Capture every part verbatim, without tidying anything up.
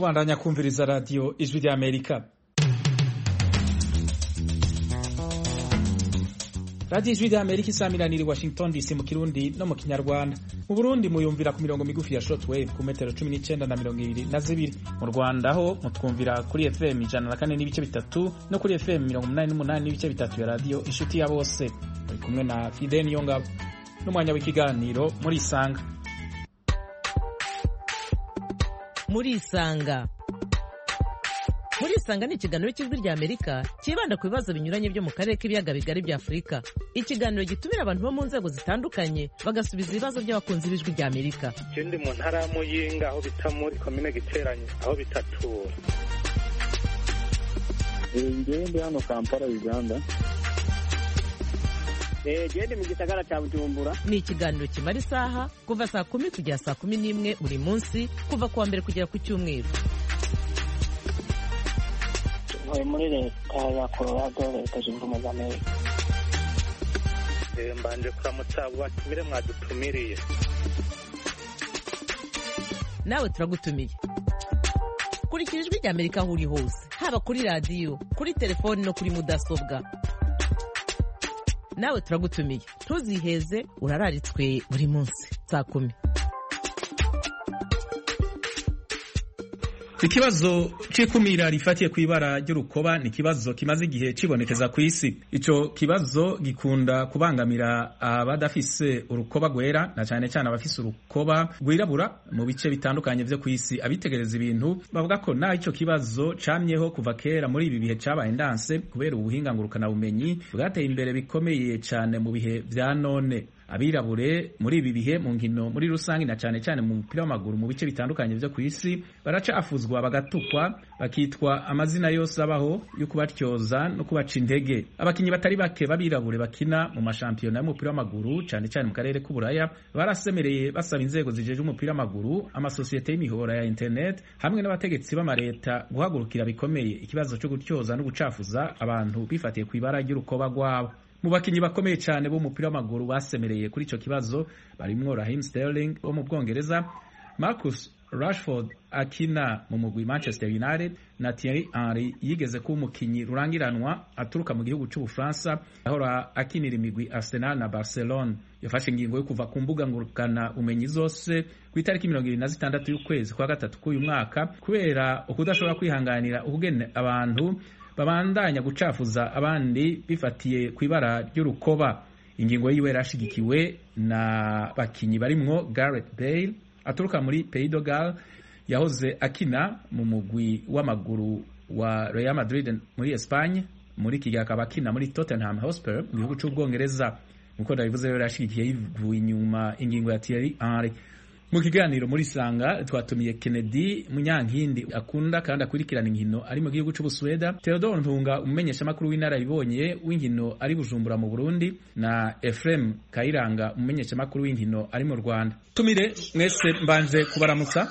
mubandanya kumviriza radio Ijwi ry'Amerika. Radio Ijwi ry'Amerika isamiraniye Washington D C mu Kirundi no mu Kinyarwanda. Mu Burundi muyumvira ku mirongo migufi ya shortwave ku metero cumi n'icenda na mirongo ibiri na zibiri. Mu Rwanda ho mutwumvira kuri F M ijana na kane n'ibice bitatu no kuri F M mirongo umunani n'umunani n'ibice bitatu ya radio Inshuti ya Bose. Muri kumwe na Fidel Niyongabo n'umwanya w'ikiganiro muri Isanga. Muri Isanga. Muri Isanga ni ikiganiro cy'Ijwi ry'Amerika kibanda ku bibazo binyuranye byo mu karere k'ibiyaga bigari bya Afurika. Ikiganiro gitumira abantu bo mu nzego zitandukanye bagasubiza ibibazo by'abakunzi b'Ijwi ry'Amerika. Ikindi mu ntara ya Muyinga aho bita muri komine Giteranye aho bitatura. Ngende hano Kampala Uganda. Eh gende mu gisagara cya Bujumbura. Ni ikiganiro kimara isaha kuva saa kumi kugera saa kumi n'imwe buri munsi kuva kuwa mbere kugera ku cyumweru. Muri leta ya Colorado leta zunze ubumwe za Amerika. Eh mbanje kuramutsa batumire mwadutumiriye. Nawe turagutumiye. Kurikira Ijwi ry'Amerika aho uri hose, haba kuri radio, kuri telefoni no kuri mudasobwa. Nawe turagutumiye. Ntuziheze urararitswe buri munsi saa kumi. Ikibazo c'ikumira rifatiye kwibara ry'urukoba ni kibazo kimaze igihe cibonekeza ku isi. Ico kibazo gikunda kubangamira abadafise urukoba gwera na cyane cyane abafise urukoba gwirabura mu bice bitandukanye vyo ku isi. Abitegereza ibintu bavuga ko na ico kibazo camyeho kuva kera muri ibi bihe cabaye ndanse kubera ubuhinga ngurukana bumenyi bwateye imbere bikomeye cyane mu bihe vya none. Abirabure muri ibi bihe mu nkino muri rusangi na cyane cyane mu mupira w'amaguru mu bice bitandukanye vyo ku isi baracafuzwa bagatukwa bakitwa amazina yose abaho yo kubatyoza no kubaca intege. Abakinyi batari bake babirabure bakina mu mashampiyona y'umupira w'amaguru cyane cyane mu karere k'Uburaya barasemereye basaba inzego zijeje umupira w'amaguru, amasosiyete y'imihora ya internet hamwe n'abategetsi b'amareta guhagurukira bikomeye ikibazo cyo gutyoza no gucafuza abantu bifatiye kwibara ry'urukoba rwabo. Mu bakinyi bakomeye cyane bo mupira w'amaguru basemereye kuri ico kibazo barimwo Raheem Sterling wo mu Bwongereza, Marcus Rashford akina mu mugwi Manchester United na Thierry Henry yigeze kuba umukinyi rurangiranwa aturuka mu gihugu c'Ubufaransa ahora akinira imigwi Arsenal na Barcelona. Yafashe ingingo yo kuva ku mbuga ngurukana umenyi zose ku itariki mirongo ibiri na zitandatu y'ukwezi kwa gatatu k'uyu mwaka kubera ukudashobora kwihanganira ukugene abantu babandanya gucafuza abandi bifatiye kwibara ry'urukoba. Ingingo yiwe yarashigikiwe na bakinyi barimwo Gareth Bale aturuka muri Pays de Galles yahoze akina mu mugwi w'amaguru wa Real Madrid muri Espagne, muri iki gihe akaba akina muri Tottenham Hotspur mu gihugu c'Ubwongereza. Nkuko ndabivuze rero yarashigikiye yivuye inyuma ingingo ya Thierry Henry. Mu kiganiro muri Sanga twatumiye Kennedy Munyankindi akunda kandi akurikirana inkino ari mu gihugu c'Ubusweda, Theodore Ntunga umumenyesha makuru w'intara ibonye w'inkino ari Bujumbura mu Burundi na Ephraim Kayiranga umumenyesha makuru w'inkino ari mu Rwanda. Tumire mwese mbanje kubaramutsa.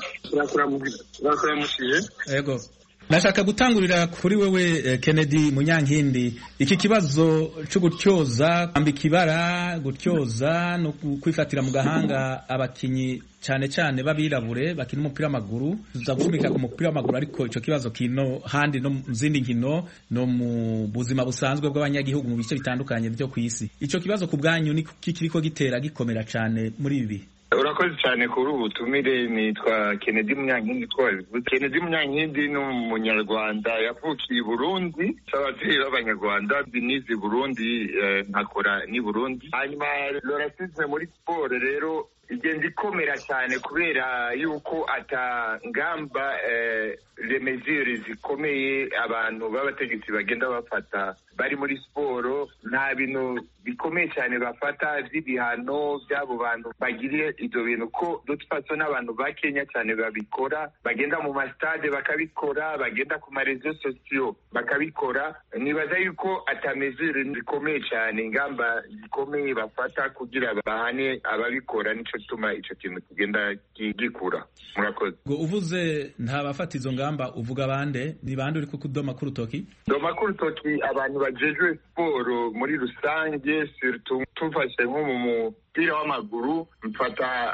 Turakuramukiye. Yego. Nashaka gutangurira kuri wewe Kennedy Munyankindi, iki kibazo cyo gutyoza ambika ibara gutyoza no kwifatira mu gahanga abakinyi cyane cyane babirabure bakina umupira w'amaguru tuzagumika ku mupira w'amaguru ariko ico kibazo kino handi no muzindi nkino no mu buzima busanzwe bw'abanyagihugu mu bice bitandukanye byo ku isi. Ico kibazo ku bwanyu ni kiriko gitera gikomera cyane muri ibi. Urakoze cyane kuri ubu tumire. Nitwa Kennedy Munyankindi twabivuze. Kennedy Munyankindi ni umunyarwanda yavukiye i Burundi, abavyeyi b'abanyarwanda binize Burundi, ntakora ni Burundi. Hanyuma lorasize muri sport rero igenda ikomera cyane kubera yuko ata ngamba les mesures zikomeye abantu b'abategetsi bagenda bafata bari muri siporo. Nta bintu bikomeye cyane bafata vy'ibihano by'abo bantu bagiriye ivyo bintu ko dutfatso n'abantu ba Kenya cyane babikora, bagenda mu mastade bakabikora, bagenda ku marezo sociaux bakabikora. Nibaza yuko ata mesure zikomeye cyane ingamba zikomeye bafata kugira bahane ababikora, nico tuma ico kintu kigenda gikura. Murakoze. Ngo uvuze nta bafata izo ngamba uvuga bande ni bande uri kukudoma ku rutoki? Doma ku rutoki abantu bajejwe siporo muri rusange, surtout tufashe nko mu mupira w'amaguru mfata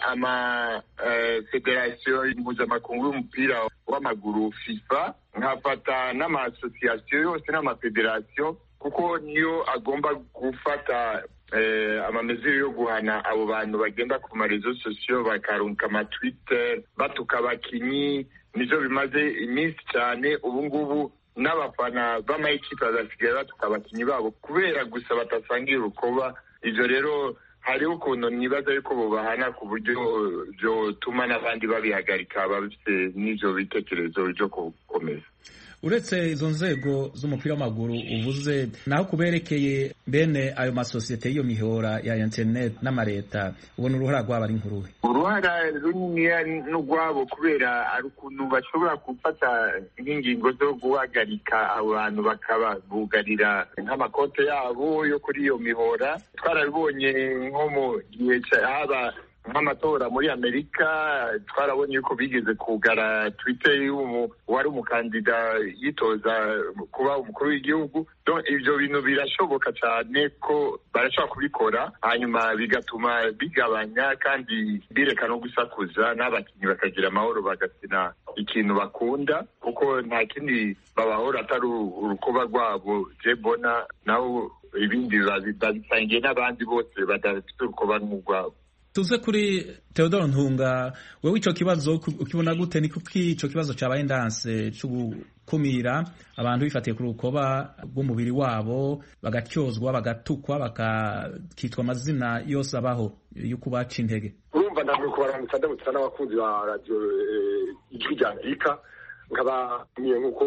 ama uh, federation mpuzamakungu y'umupira w'amaguru FIFA, nkafata n'ama-association yose n'ama-federation, kuko niyo agomba gufata eh, amamezero yo guhana abo bantu bagenda ku marezo sosiyo bakarunka ama-Twitter batuka abakinyi. Nivyo bimaze iminsi cyane. Ubu ngubu n'abafana b'amayikipe bazasigaye batuka abakinyi babo kubera gusa batasangira urukoba. Ivyo rero hariho ukuntu nibaza yuko bobahana ku buryo vyotuma n'abandi babihagarika bafite n'ivyo bitekerezo vyo gukomeza. Uretse izo nzego z'umupira w'amaguru uvuze, naho kuberekeye bene ayo masosiyete y'iyo mihora ya internet n'amareta, ubona uruhara rwabo ari nkuruhe? Uruhara runiniya n'urwabo, kubera ari ukuntu bashobora gufata nk'ingingo zo guhagarika abantu bakababugarira nk'amakonte yabo yo kuri iyo mihora. Twarabibonye nko mu gihe haba nk'amatora muri Amerika, twarabonye yuko bigeze kugara Twitter y'umu wari umukandida yitoza kuba umukuru w'igihugu. Donc ivyo bintu birashoboka cyane ko barashobora kubikora, hanyuma bigatuma bigabanya kandi bireka no gusakuza, n'abakinyi bakagira amahoro bagakina ikintu bakunda, kuko nta kindi babahora atari urukuba rwabo. Je bona naho ibindi babisangiye n'abandi bose badafite urukuba nk'urwabo. Tuze kuri Theodore Ntunga, wewe ico kibazo ukibona gute? Ni kuki ico kibazo cabaye ndanse cyo gukumira abantu bifatiye ku rukoba rw'umubiri wabo, bagatyozwa, bagatukwa, bakitwa amazina yose abaho yo kubaca intege? Urumva ndamwe kubaramutsa ndamutsa n'abakunzi ba radio Ijwi rya Amerika, nkaba niye nkuko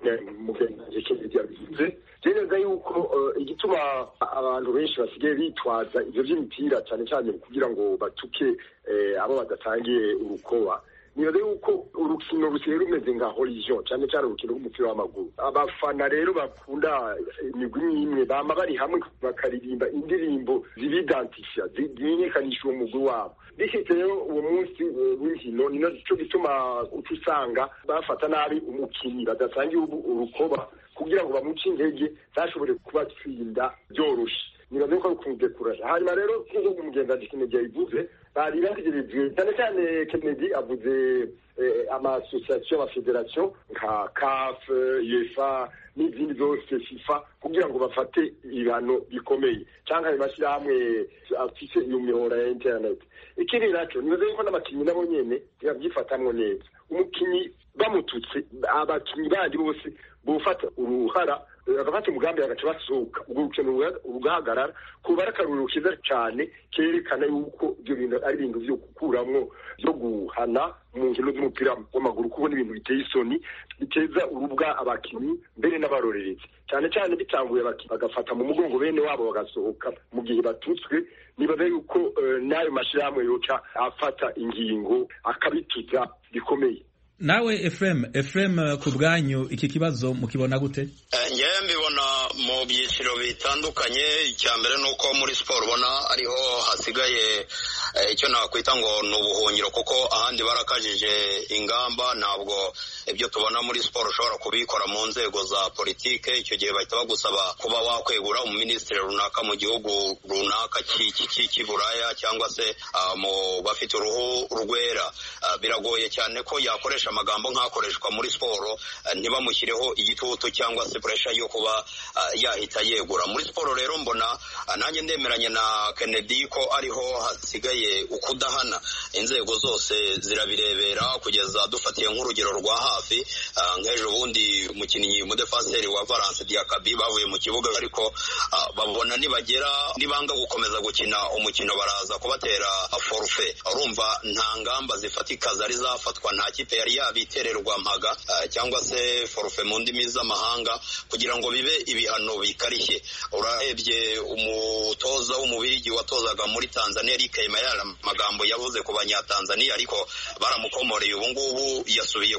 mugenzi Kennedy yabivuze. Jeneza yuko igituma abantu benshi basigaye bitwaza ivyo vy'imipira cyane cyane kugira ngo batuke abo badatangiye urukoba, nibaze yuko urukino rusigaye rumeze nka horizon, cyane cyane urukino rw'umupira w'amaguru. Abafana rero bakunda imigwi imwe bama bari hamwe bakaririmba indirimbo zibidantifya zimenyekanisha uwo mugwi wabo. Bishitse rero uwo munsi w'inkino, ni naco gituma utusanga bafata nabi umukinyi badasangiye urukoba kugira ngo bamuce intege zashobore kubatsinda byoroshe. Nibaze ko rukunze kurasha. Hanyuma rero nk'uko umugenzi Kennedy yabivuze, bari bategereje cyane cyane. Kennedy avuze ama-association, ama-federation nka C A F, UEFA n'izindi zose, FIFA, kugira ngo bafate ibihano bikomeye cyangwa amashyirahamwe afise iyo mihora ya internet. Ikindi naco nibaze ko n'abakinyi nabo nyene yabyifatamwo neza. Umukinyi bamututse, abakinyi bandi bose bufata uruhara bagafata umugambi bagaca basohoka, ubwo rukino rugahagarara, kuba ari akaruriro kiza cyane kerekana yuko ibyo bintu ari ibintu vyo gukuramwo byo guhana mu nkino z'umupira w'amaguru, kubona ibintu biteye isoni biteza urubwa abakinyi mbere n'abarorerezi, cyane cyane bitanguye bagafata mu mugongo bene wabo bagasohoka mu gihe batutswe. Nibaza yuko n'ayo mashirahamwe yoca afata ingingo akabituza bikomeye. Nawe Ephraim, Ephraim ku bwanyu iki kibazo mukibona gute? Ngewe mbibona mu byiciro bitandukanye. Icya mbere nuko muri siporo ubona ariho hasigaye icyo nakwita ngo ni ubuhungiro, kuko ahandi barakajije ingamba. Ntabwo ibyo tubona muri siporo ushobora kubikora mu nzego za politike. Icyo gihe bahita bagusaba kuba wakwegura umuminisitiri runaka mu gihugu runaka cy'iburaya cyangwa se mu bafite uruhu rwera. Biragoye cyane ko yakoresha amagambo nk'akoreshwa muri siporo ntibamushyireho igitutu cyangwa se pressure yo kuba yahita yegura. Muri siporo rero mbona nanjye ndemeranye na Kennedy ko ariho hasigaye ukudahana. Inzego zose zirabirebera, kugeza dufatiye nk'urugero rwa hafi nk'ejo bundi umukinnyi umudefenseri wa Valence Diakabi bavuye mu kibuga, ariko babona nibagera nibanga gukomeza gukina umukino baraza kubatera forfait. Urumva nta ngamba zifatika zari zafatwa, nta kipe yari yabitererwa mpaga cyangwa se forfait mu ndimi z'amahanga kugira ngo bibe ibihano bikarishye. Urarebye umutoza w'umubirigi watozaga muri Tanzania Eric Mayala, magambo yavuze ku banyatanzania ariko baramukomoreye, ubu ngubu yasubiye ku kazi.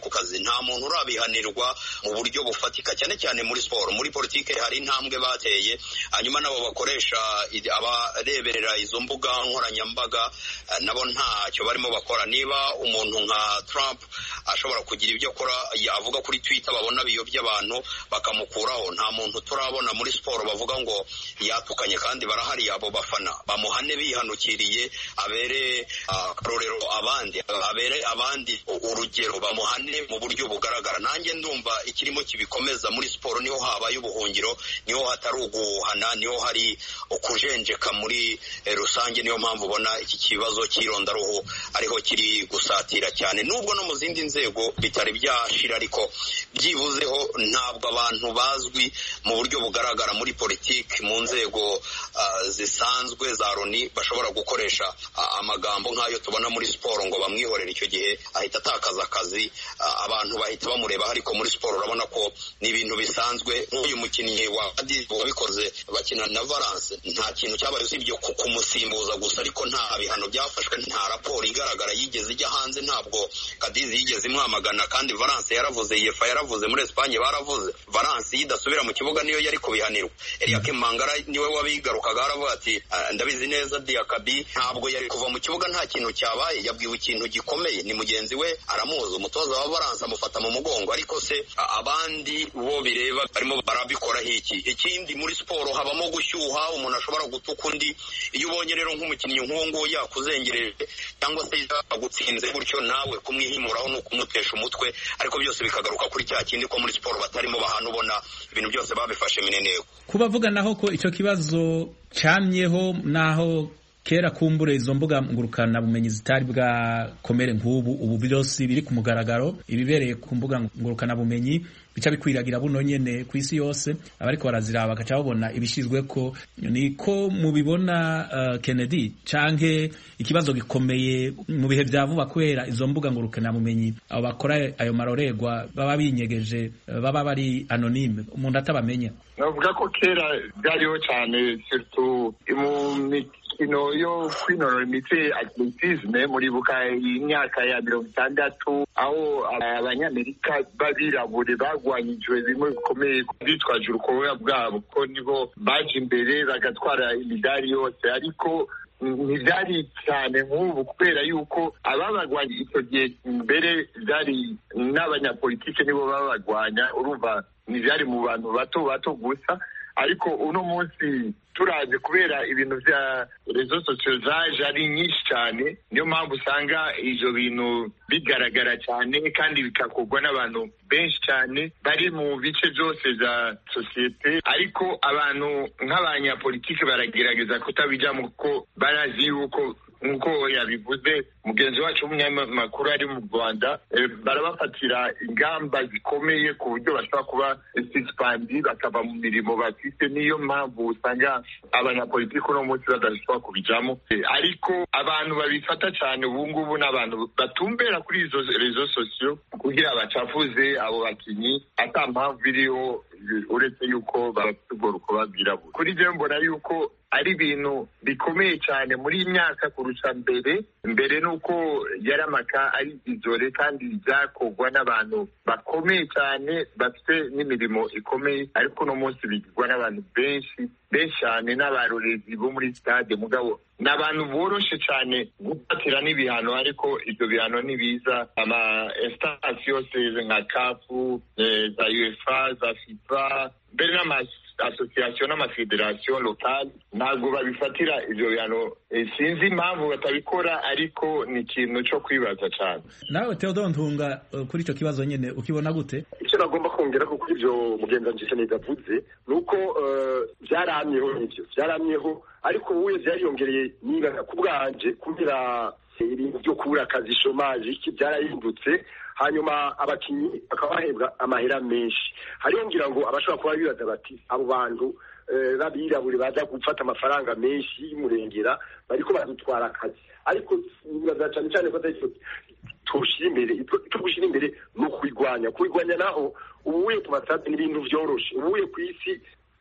nta muntu urabihanirwa mu buryo bufatika cyane cyane muri siporo. Muri politike hari intambwe bateye, hanyuma nabo bakoresha abareberera izo mbuga nkoranyambaga nabo ntacyo barimo bakora. Niba umuntu nka Trump ashobora kugira ibyo akora avuga kuri Twitter babona biyobya abantu bakamukuraho, nta muntu turabona muri siporo bavuga ngo yatukanye, kandi barahari abo bafana bamuhane bihanukiriye, abere akarorero uh, abandi abere abandi urugero, bamuhane mu buryo bugaragara. Nanjye ndumva ikirimo kibikomeza muri siporo niho habaye ubuhungiro, niho hatari uguhana, niho hari ukujenjeka muri eh, rusange. Niyo mpamvu ubona iki kibazo cy'irondaruhu ariho kiri gusatira cyane, nubwo no mu zindi nzego bitari byashira, ariko byibuzeho ntabwo abantu bazwi mu buryo bugaragara muri politiki mu nzego uh, zisanzwe za Loni bashobora gukoresha uh, amagambo nk'ayo tubona muri siporo ngo bamwihorere, icyo gihe ahita atakaza akazi, uh, abantu bahita bamureba. Ariko muri siporo urabona ko ni ibintu bisanzwe. Nk'uyu mukinnyi wa Cadiz wabikoze bakina na Valence, nta kintu cyabaye usibye kumusimbuza gusa, ariko nta bihano byafashwe, nta raporo igaragara yigeze ijya hanze, ntabwo Cadiz yigeze imwamagana. Kandi Valence yaravuze, UEFA yaravuze, muri Espagne baravuze, Valence idasubira mu kibuga niyo yari kubihanirwa. Eliakim Mangara niwe wabigarukaga, aravuga ati ndabizi neza Diakabi ntabwo yari kuva mu kibuga nta kintu cyabaye, yabwiwe ikintu gikomeye, ni mugenzi we aramuzi, umutoza wa Valence amufata mu mugongo. Ariko se abandi bo bireba barimo barabikora iki? Ikindi muri siporo habamo gushyuha, umuntu ashobora gutuka undi. Iyo ubonye rero nk'umukinnyi nk'uwo nguwo yakuzengereje cyangwa se agutsinze gutyo, nawe kumwihimuraho no kumutesha umutwe, ariko byose bikagaruka kuri cya kindi ko muri siporo batarimo bahana, ubona ibintu byose babifashe mineneko. Kubavuga naho ko icyo kibazo cyamyeho naho kera kumbure izo mbuga ngurukana bumenyi zitari bwakomere nk'ubu, ubu byose biri ku mugaragaro, ibibereye ku mbuga ngurukana bumenyi bica bikwiragira buno nyene ku isi yose, abariko baraziraba bagaca babona ibishizwe ko. Niko mubibona uh, Kennedy, canke ikibazo gikomeye mu bihe vya vuba kwera izo mbuga ngurukana bumenyi abo bakora ayo maroregwa baba binyegeje, uh, baba bari anonyme, umuntu atabamenya? Navuga ko kera byariho cyane, surtout mu mikino yo kwinonora imitsi, atletisme. Muribuka imyaka ya mirongo itandatu aho abanyamerika babirabure bagwanyijwe bimwe bikomeye bitwaje urukoba bwabo, ko nibo baje imbere bagatwara imidari yose. Ariko ntibyari cyane nk'ubu, kubera yuko ababagwanya icyo gihe mbere byari n'abanyapolitike nibo babagwanya, urumva ntibyari mu bantu bato bato gusa. Ariko uno munsi turaje kubera ibintu vya rezo sosiyo zaje ari nyinshi cyane, niyo mpamvu usanga ivyo bintu bigaragara cyane kandi bikakorwa n'abantu benshi cyane bari mu bice byose za sosiyete. Ariko abantu nk'abanyapolitike baragerageza kutabijamo, kuko barazi yuko nk'uko yabivuze mugenzi wacu w'umunyamakuru ari mu Rwanda, e, barabafatira ingamba zikomeye ku buryo bashobora kuba suspandi bakava mu mirimo bafite. Niyo mpamvu usanga abanyapolitiki uno munsi badashobora kubijamo. E, ariko abantu babifata cyane ubu ngubu n'abantu batumbera kuri izo rezo sosiyo kugira bacafuze abo bakinyi, ata mpamvu iriho uretse yuko bafite ubwo rukoba rwirabura. Kuri je mbona yuko ari ibintu bikomeye cyane muri imyaka kurusha mbere. Mbere nuko yaramaka ari izore kandi byakorwa n'abantu bakomeye cyane bafite n'imirimo ikomeye, ariko no munsi bigirwa n'abantu benshi benshi cyane, n'abarorezi bo muri stade. Mugabo n'abantu boroshe cyane gufatira n'ibihano, ariko ibyo bihano nibiza ama instance yose nka kafu, eh, za UEFA, za FIFA, mbere n'ama association n'amafederation locale ntabwo babifatira ivyo bihano. E, sinzi impamvu batabikora, ariko ni ikintu cyo kwibaza cyane. Nawe Theodore Ntunga, uh, kuri icyo kibazo nyene ukibona gute? Icyo nagomba kongera ko kuri ivyo mugenzi wanje cyane yavuze nuko byaramyeho, uh, nivyo byaramyeho, ariko ubuye byariyongereye ninga kubwanje kugira ibintu byo kubura akazi, chômage, iki byarahindutse. Hanyuma abakinyi bakabahebwa amahera menshi. Hariyo ngira ngo abashobora kuba bibaza bati abo bantu babirabure baza gufata amafaranga menshi y'umurengera bariko badutwara akazi. Ariko nibaza cyane cyane ko tushira imbere, tugushira imbere no kwigwanya kwigwanya naho ubuye ku batatu n'ibintu vyoroshe. Ubuye ku isi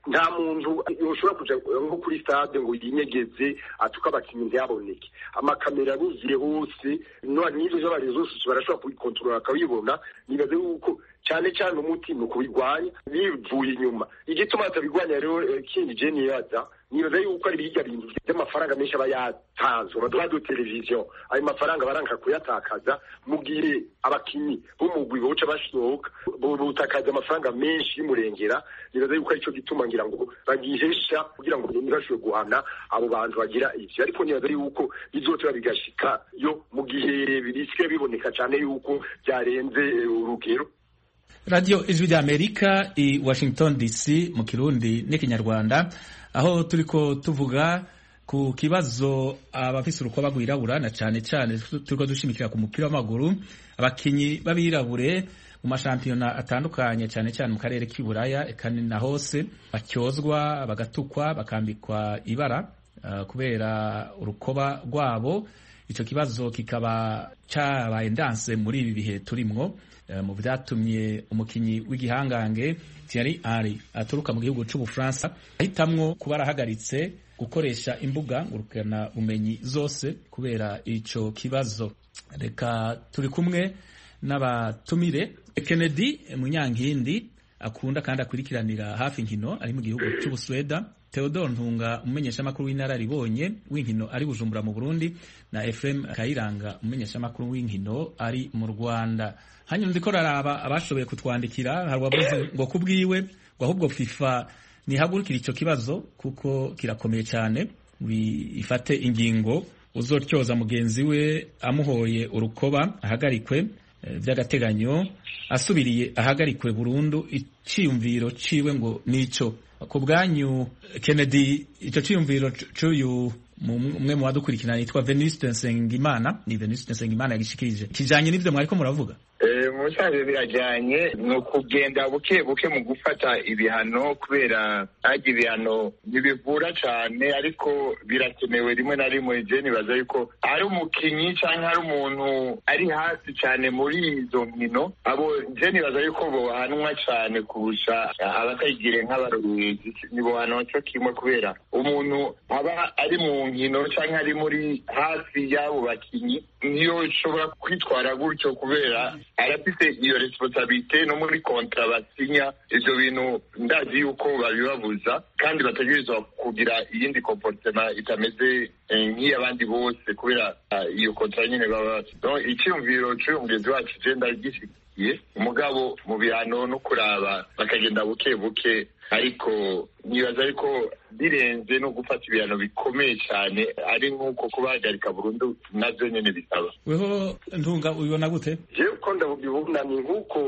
nta muntu yoshobora kuja nko kuri stade ngo yinyegeze atuka abakinyi ntiyaboneke amakamera aruzuye hose no n'ivyo by'abarezo zose barashobora kubikontorora akabibona nibaze yuko cyane cyane umuti ni ukubirwanya bivuye inyuma igituma atabirwanya rero kindi je niyaza nibaza yuko ari bijya bintu by'amafaranga menshi aba yatanzwe baduha do televiziyo ayo mafaranga baranka kuyatakaza mu gihe abakinyi b'umugwi boca bashoka butakaza amafaranga menshi y'umurengera nibaza yuko ari cyo gituma ngira ngo bagihesha kugira ngo ntibashobore guhana abo bantu bagira ivyo ariko nibaza yuko bizotera bigashika yo mu gihe birisike biboneka cyane yuko byarenze urugero. Radio Ijwi ry'Amerika i Washington D C mu Kirundi n'ikinyarwanda aho turiko tuvuga ku kibazo abafise urukoba rwirabura na cane cane turiko dushimikira ku mupira w'amaguru abakinyi babirabure mu mashampiyona atandukanye cane cane mu karere k'Iburaya ekani na hose bacyozwa bagatukwa bakambikwa ibara uh, kubera urukoba rwabo ico kibazo kikaba cabaye ndanse muri ibi bihe turimwo mu byatumye umukinyi w'igihangange Thierry Henry aturuka mu gihugu c'Ubufaransa ahitamwo kuba arahagaritse gukoresha imbuga ngurukana bumenyi zose kubera ico kibazo. Reka turi kumwe n'abatumire Kennedy Munyankindi akunda kandi akurikiranira hafi inkino ari mu gihugu c'Ubusweda, Theodore Ntunga umumenyesha makuru w'inararibonye w'inkino ari Bujumbura mu Burundi na Ephraim Kayiranga umumenyesha makuru w'inkino ari mu Rwanda. Hanyuma ndiko raraba abashoboye kutwandikira hari wabuze ngo kubwiwe ngo ahubwo FIFA nihagurukira ico kibazo kuko kirakomeye cyane ifate ingingo uzotyoza mugenzi we amuhoye urukoba ahagarikwe vy'agateganyo asubiriye ahagarikwe burundu iciyumviro ciwe ngo nico ku bwanyu Kennedy ico ciyumviro c'uyu umwe mu badukurikirana yitwa Venuste Nsengimana ni Venuste Nsengimana yagishikirije kijanye n'ivyo mwariko muravuga. Eh musabe birajanye no kugenda buke buke mu gufata ibihano kubera aje ibihano ntibivura cyane ariko birakenewe rimwe na rimwe je nibaza yuko ari umukinyi canke ari umuntu ari hasi cyane muri izo nkino abo je nibaza yuko bo hanwa cyane kurusha abakayigire nk'abarorezi nibo hano cyo kimwe kubera umuntu aba ari mu nkino canke ari muri hasi y'abo bakinyi niyo ushobora kwitwara gutyo kubera arafise iyo responsabilité no muri kontra basinya ivyo bintu ndazi yuko babibabuza kandi bategerezwa kugira iyindi comportement itameze nk'iyabandi bose kubera iyo kontra nyine baba donc icyumviro cy'umugezi wacu je ndagishikiye umugabo mu bihano no kuraba bakagenda buke buke ariko nibaza ariko birenze no gufata ibihano bikomeye cyane ari nk'uko kubahagarika burundu navyo nyene bisaba. Weho Ntunga ubibona gute? Jewe uko ndabibona ni nk'uko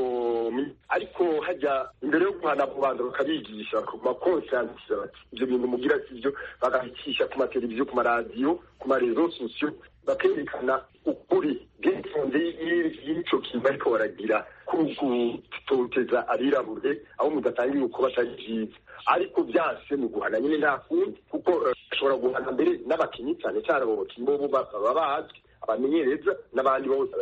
ariko hajya imbere yo guhana kubanza bakabigisha ku makonsansi ivyo bintu mugira sivyo bakabicisha ku mateleviziyo ku maradiyo ku marezo sosiyo bakerekana ukuri bw'infunze y'ico kintu ariko baragira kugutoteza abirabure aho mudatangiye uko batari vyiza ariko byase ni guhana nyine nta kundi kuko ashobora guhana mbere n'abakinyi cyane cyane abo bakinyi bo baba bazwi abamenyereza n'abandi bose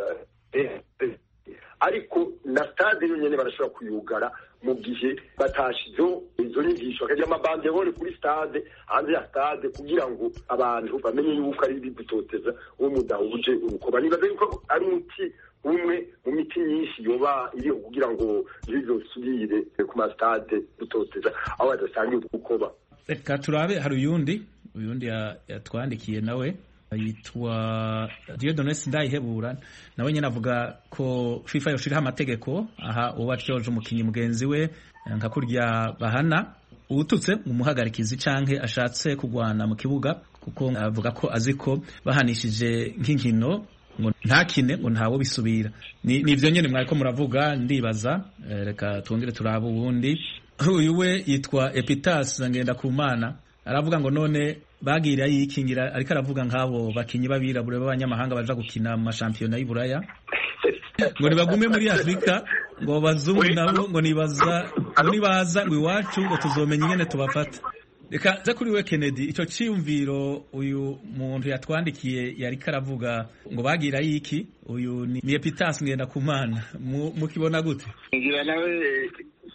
ariko na stade nyene barashobora kuyugara mu gihe batashizo izo nyigisho akagira amabandebore kuri stade hanze ya stade kugira ngo abantu bamenye yuko ari bigutoteza uwo mudahuje urukoba nibaza yuko ari umuti umwe mu miti myinshi yoba iri kugira ngo bizosubire ku ma stade gutoteza aho badasanga urukoba. Reka turabe hari uyundi uyundi yatwandikiye nawe yitwa Dieudonne Ndayihebura nawe nyine avuga ko FIFA yoshiraho amategeko aha uba cyoje umukinyi mugenzi we nka kurya bahana ututse umuhagarikizi canke ashatse kugwana mu kibuga kuko avuga ko aziko bahanishije nk'inkino ngo ntakine ngo ntawo bisubira ni nivyo nyene mwariko muravuga ndibaza reka twongere turaba ubundi uyu we yitwa Epitas Ngendakumana aravuga ngo none bagira yikingira ariko aravuga nk'abo bakinyi babirabure b'abanyamahanga baja gukina mu mashampiyona y'Iburaya ngo nibagume muri Afrika ngo bazungu nabo ngo nibaza nibaza ngo iwacu ngo tuzomenya ingene tubafata. Reka za kuri we Kennedy ico ciyumviro uyu muntu yatwandikiye yari karavuga ngo bagira yiki uyu ni Epitas Ngendakumana mukibona gute? Ngira nawe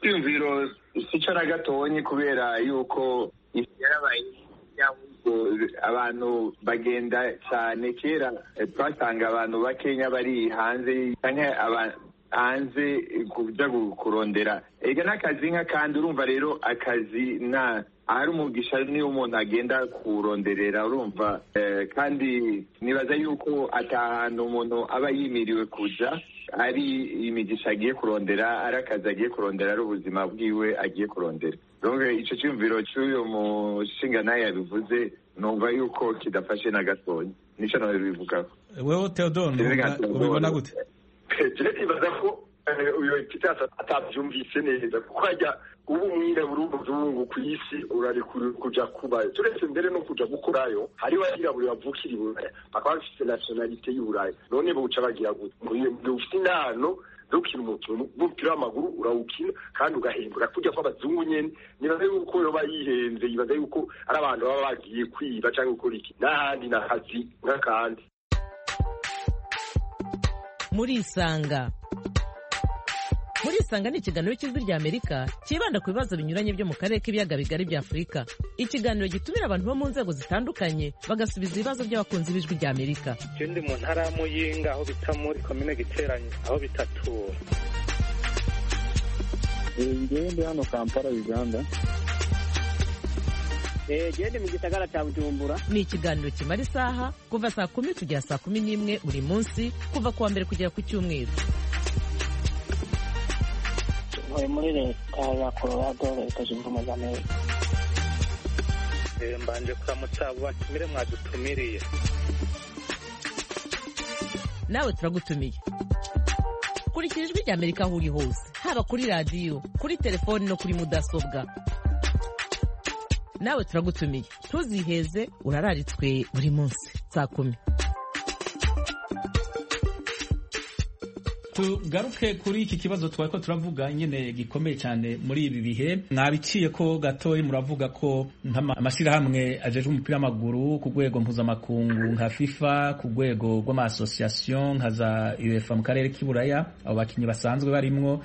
cyumviro sico na gatonyi kubera yuko yarabaye abantu bagenda cyane kera twasanga abantu bakenya bari hanze hanze kuja kurondera ega n'akazi nka kandi urumva rero akazi na ahari umugisha niyo umuntu agenda kuronderera urumva kandi nibaza yuko atahantu umuntu aba yimiriwe kuja ari imigisha agiye kurondera ari akazi agiye kurondera ari ubuzima bwiwe agiye kurondera donc ico cyumviro cy'uyo mushinga naye yabivuze numva yuko kidafashe na gatonya nico nawe bivuga wewe Theodore ubibona gute je ibaza ko uyo kitasa atavyumvise neza kuko ajya ubu mwirabura umuzungu ku isi urari kuja kubayo turetse mbere no kuja gukurayo hari abirabura bavukira i Buraya bakaba bafite nationalité y'u Buraya none buca bagira gute ngo ufite inano dukina umukino w'umupira w'amaguru urawukina kandi ugahembura kujya kw'abazungu nyene nibaza yuko yoba yihenze yibaza yuko ari abantu baba bagiye kwiba cyangwa gukora iki n'ahandi n'akazi nk'akandi. Muri Isanga Muri Isanga ni ikiganiro cy'ijwi rya Amerika kibanda ku bibazo binyuranye byo mu karere k'ibiyaga bigari bya Afurika. Ikiganiro gitumira abantu bo mu nzego zitandukanye bagasubiza ibibazo by'abakunzi b'ijwi rya Amerika. Ndi mu ntara ya Muyinga aho bita muri komine Giteranye aho bitatura. Ngewe ndi hano Kampala Uganda. Gende mu gisagara cya Bujumbura. Ni ikiganiro kimara isaha kuva saa kumi kugera saa kumi n'imwe buri munsi kuva kuwa mbere kugera ku cyumweru. Muri muri leta ya Colorado leta zunze ubumwe za Amerika. Mbanje kuramutsa batumire mwadutumiriye. Nawe turagutumiye. Kurikira ijwi rya Amerika aho uri hose haba kuri radio kuri telefoni no kuri mudasobwa. Nawe turagutumiye ntuziheze urararitswe buri munsi saa kumi. Tugaruke kuri iki kibazo twako turavuga nyene gikomeye cyane muri ibi bihe mwabiciye ko gatoyi muravuga ko amashirahamwe ajeje umupira w'amaguru ku rwego mpuzamakungu nka FIFA ku rwego rw'amasosiyasiyo nka za UEFA mu karere k'Iburaya abo bakinyi basanzwe barimwo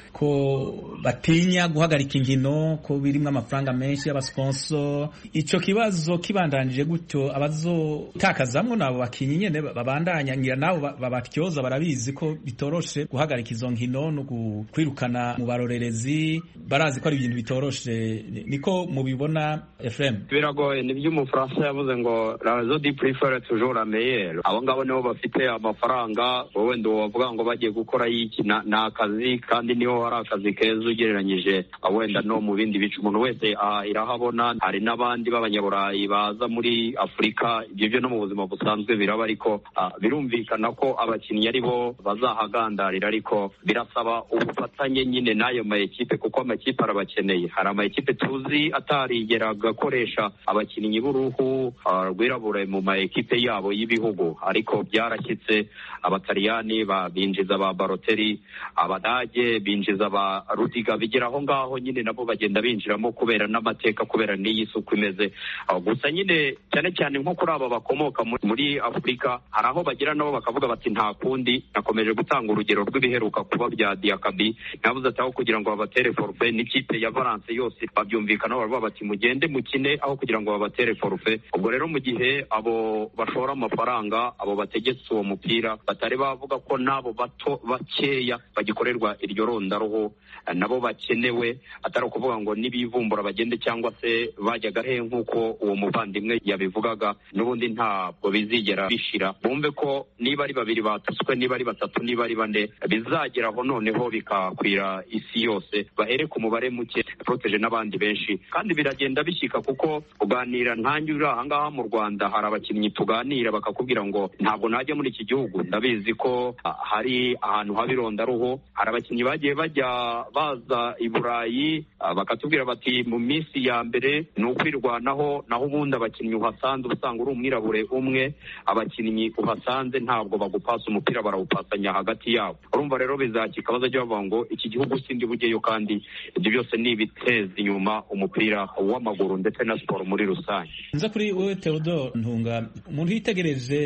ko batinya guhagarika inkino ko birimwo amafaranga menshi y'abasponsor. Ico kibazo kibandanije gutyo abazotakazamwo nabo bakinyi nyene babandanya ngira nabo babatyoza barabizi ko bitoroshe guhagarika izo nkino no kwirukana mu barorerezi barazi ko ari ibintu bitoroshe niko mubibona Ephraim. Biragoye ni byo umufaransa yavuze ngo la raison du préfère toujours la meilleure. Abo ngabo nibo bafite amafaranga wowe ndo wavuga ngo bagiye gukora iki na akazi kandi niho hari akazi keza ugereranyije wenda no mu bindi bice umuntu wese irahabona. Hari n'abandi b'abanyaburayi baza muri Afurika ibyo byo no mu buzima busanzwe biraba ariko birumvikana ko abakinnyi ari bo bazahagandarira ariko birasaba ubufatanye nyine n'ayo ma ekipe kuko amakipe arabakeneye. Hari ama ekipe tuzi atarigera gakoresha abakinnyi b'uruhu rwirabura mu ma ekipe yabo y'ibihugu ariko byarashyitse. Abataliyani babinjiza ba Balotelli, Abadage binjiza ba Rudiga, bigera aho ngaho nyine nabo bagenda binjiramo kubera n'amateka kubera n'iyi suku imeze. Gusa nyine cyane cyane nko kuri aba bakomoka muri Afurika hari aho bagira nabo bakavuga bati nta kundi. Nakomeje gutanga urugero rw'ibiheruka kuba bya Diakabi navuze ataho kugira ngo babatere forfait n'ikipe ya Valence yose babyumvikana baravuga bati mugende mukine aho kugira ngo babatere forfait. Ubwo rero mu gihe abo bashora amafaranga abo bategetse uwo mupira batari bavuga ko nabo bato bakeya bagikorerwa iryo rondaruho nabo bakenewe atari ukuvuga ngo nibivumbura bagende cyangwa se bajyaga he nk'uko uwo muvandimwe yabivugaga n'ubundi ntabwo bizigera bishira. Bumve ko niba ari babiri batuswe niba ari batatu niba ari bane bizageraho noneho bikakwira isi yose bahere ku mubare muke protege n'abandi benshi kandi biragenda bishyika kuko uganira ntanyura ahangaha mu Rwanda hari abakinnyi tuganira bakakubwira ngo ntabwo najya muri iki gihugu ndabizi ko hari ahantu habirondaruho. Hari abakinnyi bagiye bajya baza i Burayi bakatubwira bati mu minsi ya mbere ni ukwirwanaho naho ubundi abakinnyi uhasanze usanga uri umwirabure umwe abakinnyi uhasanze ntabwo bagupasa umupira barawupasanya hagati yabo. Urumva rero bizakika bazajya bavuga ngo iki gihugu sindi bugeyo kandi ibyo byose ni ibiteza inyuma umupira w'amaguru ndetse na siporo muri rusange. Nza kuri wowe Theodore Ntunga umuntu yitegereje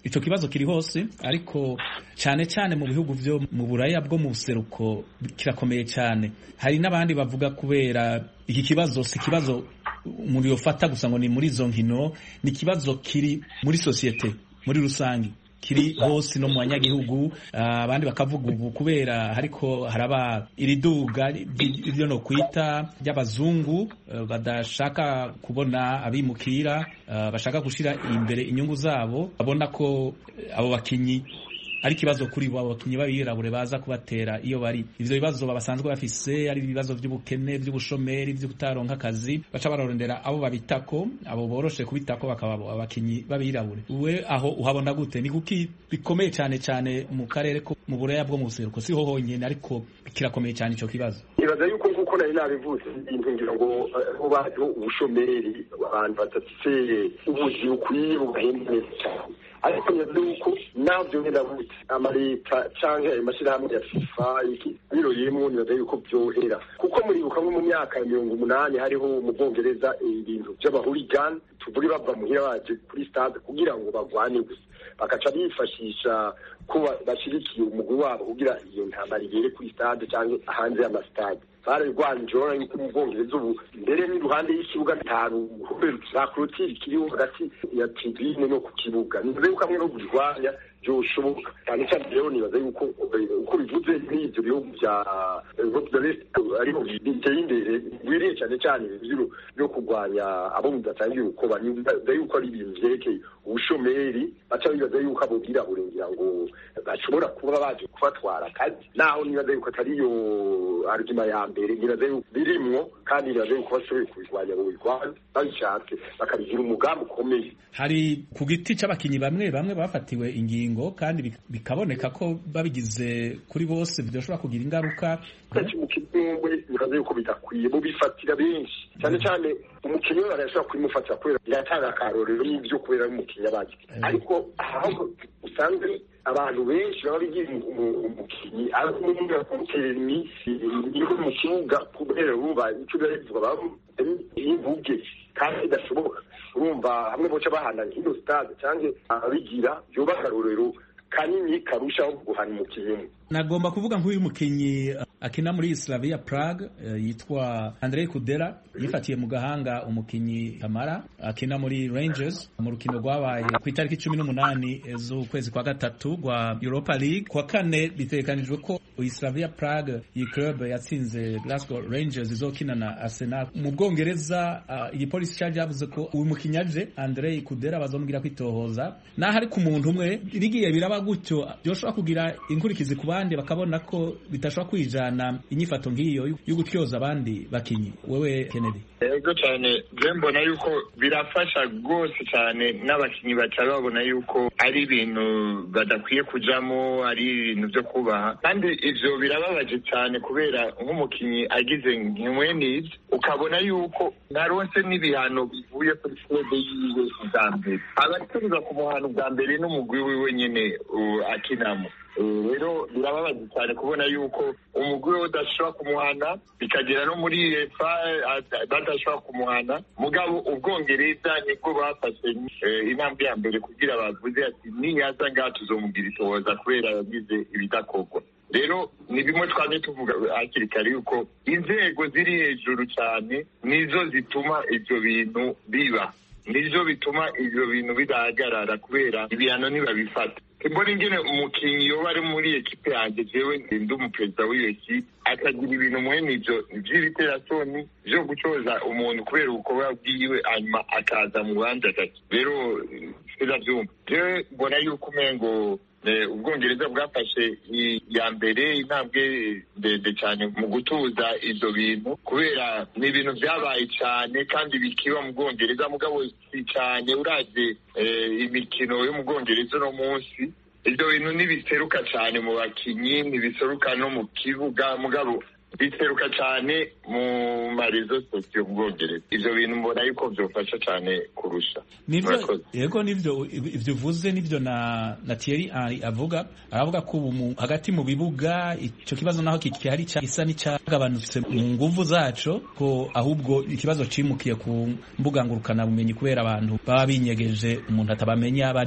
ico kibazo kiri hose, ariko cyane cyane mu bihugu byo mu buraya bwo mu buseruko kirakomeye cyane. Hari n'abandi bavuga kubera iki kibazo si kibazo umuntu yofata gusa ngo ni muri izo nkino, ni kibazo kiri muri societe muri rusangi, kiri hose no mu banyagihugu. Abandi uh, bakavuga ubu kubera hariko haraba iriduga ivyo no kwita ry'abazungu uh, badashaka kubona abimukira, uh, bashaka gushira imbere inyungu zabo, babona ko uh, abo bakinyi ari kibazo kuri bo, abakinyi babirabure baza kubatera iyo bari. Ivyo bibazo babasanzwe bafise ari ibibazo by'ubukene, by'ubushomeri, byo kutaronka akazi, baca bararondera abo babitako, abo boroshe kubitako bakaba abakinyi babirabure. Uwe aho uhabona gute? Ni kuki bikomeye cyane cyane mu karere ko mu buraya bwo mu buseruko, siho honyene ariko kirakomeye cyane ico kibazo. Ibaza yuko kuko nari nabivuze intungira ngo ho bazo ubushomeri, abantu batafise ubuzi bukwiye bugahembwe cyane. Ariko nyaduko navyo ngenda buti amareta canke amashirahamwe ya FIFA iki biro yemwe nibaza yuko byohera, kuko muri bukamwe mu myaka ya mirongo umunani hariho mu Bwongereza ibintu by'abahooligan tuvuri bava muhira baje kuri stade kugira ngo bagwane gusa, bakaca bifashisha ko bashirikiye umugwi wabo kugira iyo ntambara igere kuri stade canke hanze y'amastade. Bararwanjora yuko mu Bwongereza ubu mbere n'iruhande y'ikibuga bitanu za clôture kiriho hagati ya tribune no ku kibuga, nibaza yuko amwe no kurwanya byoshoboka cyane cyane. Rero nibaza yuko uko bivuze n'ibyo bihugu bya Europe de l'Est ariho biteye imbere biriye cyane cyane ibyo byo kurwanya abo mudatangiye uko banyuza yuko ari ibintu vyerekeye ubushomeri, baca bibaza yuko abo birabure ngira ngo bashobora kuba baje kufatwara akazi, naho nibaza yuko atariyo argument ya mbere, nibaza yuko birimwo kandi nibaza yuko bashoboye kubirwanya mu birwanya babishatse bakabigira umugambi ukomeye. Hari ku giti c'abakinyi bamwe bamwe bafatiwe ingingo kandi bikaboneka ko babigize kuri bose bidashobora kugira ingaruka. Umukino nibaza yuko bidakwiye bo bifatira benshi cyane cyane umukinyi we arashobora kwimufatira kubera biratanga akarorero n'ibyo kubera umukinyi abaje, ariko aho usanzwe abantu benshi baba bigira umukinyi arumwe kumutera iminsi iri mu kibuga kubera ruba icyo bivuga baba imvuge kandi idashoboka. Urumva hamwe boca bahana nk'iyo stade cyangwa abigira byo bakarorero kanini karushaho guhana umukinyi. Nagomba kuvuga nk'uyu mukinyi akina muri Slavia Prague uh, yitwa Andrei Kudera, yifatiye mu gahanga umukinyi Kamara akina muri Rangers mu rukino rwabaye ku itariki cumi n'umunani z'ukwezi kwa gatatu rwa Europa League. Kwa kane bitekanijwe ko Slavia Prague iyi club yatsinze Glasgow Rangers izokina na Arsenal mu Bwongereza. Uh, iyi polisi charge yavuze ko uyu mukinyi aje Andrei Kudera bazomubwira kwitohoza, naho ari ku muntu umwe bigiye biraba gutyo byoshobora kugira inkurikizi ku bandi bakabona ko bitashobora kwijana inyifato nk'iyo yo gutyoza abandi bakinyi. Wewe Kennedy? Ego cyane, je mbona yuko birafasha rwose cyane n'abakinyi baca babona yuko ari ibintu badakwiye kujamo, ari ibintu byo kubaha, kandi ivyo birababaje cyane kubera nk'umukinyi agize nk'imwenizi ukabona yuko naronse n'ibihano bivuye kuri clube yiwe bwa mbere, abatuza ku muhano bwa mbere n'umugwi wiwe nyene akinamo. Rero birababaje cyane kubona yuko umugwi we udashobora kumuhana, bikagera no muri UEFA badashobora kumuhana. Mugabo Ubwongereza nibwo bafashe intambwe ya mbere kugira bavuze ati niyaza ngaha tuzomugira itohoza kubera yagize ibidakorwa. Rero ni bimwe twamye tuvuga hakiri kare yuko inzego ziri hejuru cyane nizo zituma ivyo bintu biba, nizo bituma ivyo bintu bidahagarara kubera ibihano ntibabifata. Mbona ingene umukinyi yoba ari muri ekipe yanjye, jewe ndi umuperezida w'iyo ekipe, akagira ibintu mwene ivyo vy'ibiterasoni vyo gucoza umuntu kubera ubukorwa bwiwe hanyuma akaza mu bandi agati. Rero sinavyumva. Jewe mbona yuko umengo Ubwongereza bwafashe ya mbere intambwe ndende cyane mu gutuza ivyo bintu kubera ni ibintu vyabaye cyane kandi bikiba mu Bwongereza, mugabo si cyane uraje imikino yo mu Bwongereza no munsi. Ivyo bintu nibiseruka cyane mu bakinyi, nibiseruka no mu kibuga, mugabo biteruka cyane mu marezo sosiyo mu Bwongereza. Ivyo bintu mbona yuko vyofasha cyane kurusha. Nivyo yego nivyo ivyo uvuze nivyo na na Thierry Henry avuga aravuga ko ubu hagati mu bibuga ico kibazo naho kikihari cyisa n'icagabanutse mu nguvu zaco, ko ahubwo ikibazo cimukiye ku mbuga ngurukana bumenyi kubera abantu baba binyegeje umuntu atabamenya abari bo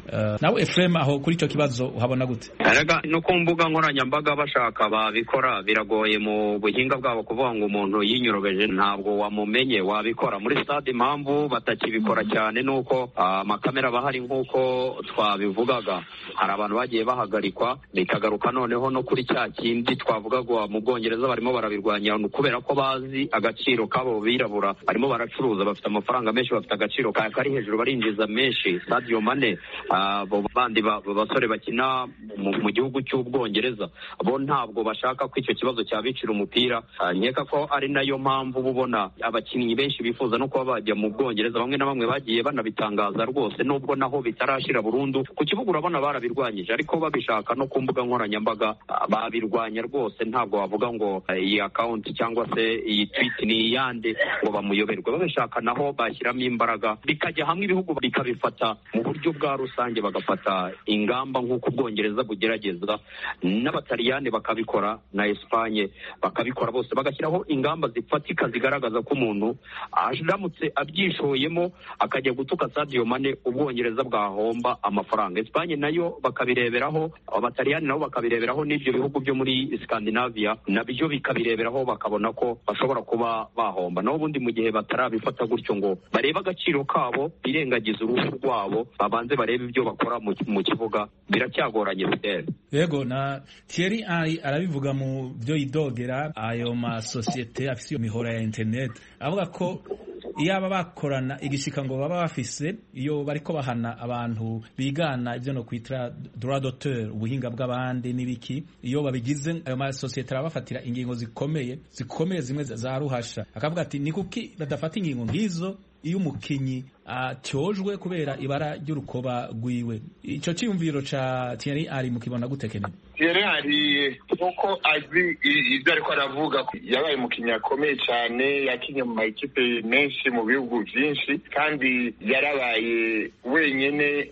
uh, nawe Ephraim aho kuri ico kibazo uhabona gute? Araga no ku mbuga nkoranyambaga bashaka babikora biragoye mu buhinga bwabo kuvuga ngo umuntu yinyorobeje ntabwo wamumenye wabikora muri stade. Impamvu batakibikora cyane nuko amakamera uh, bahari nkuko twabivugaga, hari abantu bagiye bahagarikwa bikagaruka noneho no kuri cya kindi twavugaga mu Bwongereza barimo barabirwanya kubera ko bazi agaciro kabo birabura, barimo baracuruza bafite amafaranga menshi, bafite agaciro kari hejuru, barinjiza menshi. Sadio Mane abo uh, bandi basore bakina mu gihugu cy'Ubwongereza bo ntabwo bashaka ko icyo kibazo cyabicira umupira. Uh, nkeka ko ari nayo mpamvu bubona abakinnyi benshi bifuza no kuba bajya mu Bwongereza, bamwe na bamwe bagiye banabitangaza rwose, nubwo naho bitarashira burundu. Ku kibuga urabona barabirwanyije, ariko babishaka no ku mbuga nkoranyambaga uh, babirwanya rwose. Ntabwo bavuga ngo uh, iyi account cyangwa se iyi tweet ni yande ngo bamuyoberwe. Babishaka naho bashyiramo imbaraga, bikajya hamwe ibihugu bikabifata mu buryo bwa rusange, bagafata ingamba nk'uko Ubwongereza bugerageza, n'Abataliyani bakabikora na Espanye bakabikora, bose bagashyiraho ingamba zifatika zigaragaza ko umuntu aramutse abyishoyemo akajya gutuka Sadio Mane Ubwongereza bwahomba amafaranga. Espanye nayo bakabireberaho, Abataliyani nabo bakabireberaho, n'ibyo bihugu byo muri Scandinavia nabyo bikabireberaho, bakabona ko bashobora kuba bahomba. Naho ubundi mu gihe batarabifata gutyo ngo barebe agaciro kabo, birengagiza uruhu rwabo, babanze barebe ibyo bakora mu kibuga, biracyagoranye bidere. Yego, na Thierry Henry arabivuga mu byo yidogera ayo masosiyete afise iyo mihora ya internet, avuga ko iyo aba bakorana igishika ngo baba bafise iyo bariko bahana abantu bigana ibyo no kwitira droit d'auteur, ubuhinga bw'abandi n'ibiki, iyo babigize ayo masosiyete arabafatira ingingo zikomeye zikomeye zimwe za ruhasha. Akavuga ati ni kuki badafata ingingo nk'izo iyo umukinyi atyojwe kubera ibara ry'urukoba rwiwe? Ico cyumviro ca Thierry Henry mukibona gutekene? Thierry Henry uko azi ibyo ariko aravuga, yabaye umukinyi akomeye cyane, yakinye mu makipe menshi mu bihugu byinshi, kandi yarabaye wenyene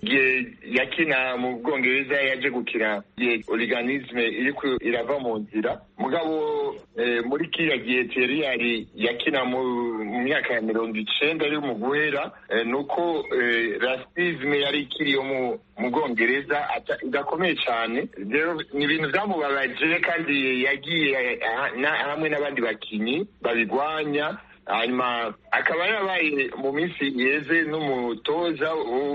yakina mu Bwongereza, yaje gukina organisme iri irava mu nzira. Mugabo eh, muri kiriya gihe Thierry Henry yakina mu myaka ya mirongo icenda ari mu guhera, eh, nuko eh, racisme yari ikiriyo mu mu Bwongereza igakomeye cyane. Rero ni ibintu byamubabaje, kandi yagiye hamwe n'abandi bakinyi babigwanya. Hanyuma akaba yabaye mu minsi yeze n'umutoza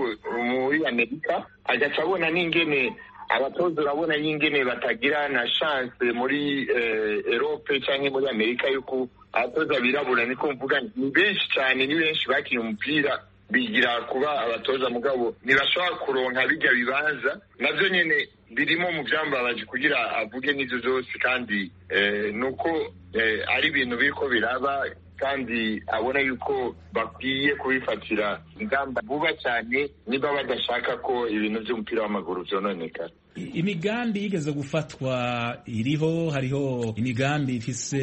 muri Amerika, agaca abona n'ingene abatoza urabona n'ingene batagira na chance muri eh, Europe cyangwa muri Amerika yuko abatoza birabura. Niko mvuga ni benshi cyane, ni benshi bakiye umupira bigira kuba abatoza, mugabo ntibashobora kuronka bijya bibanza. Navyo nyene birimo mu byambabaje kugira avuge n'izo zose, kandi eh, nuko eh, ari ibintu biriko biraba, kandi abona yuko bakwiye kubifatira ingamba vuba cyane niba badashaka ko ibintu by'umupira w'amaguru byononekara. Imigambi yigeze gufatwa iriho, hariho imigambi ifise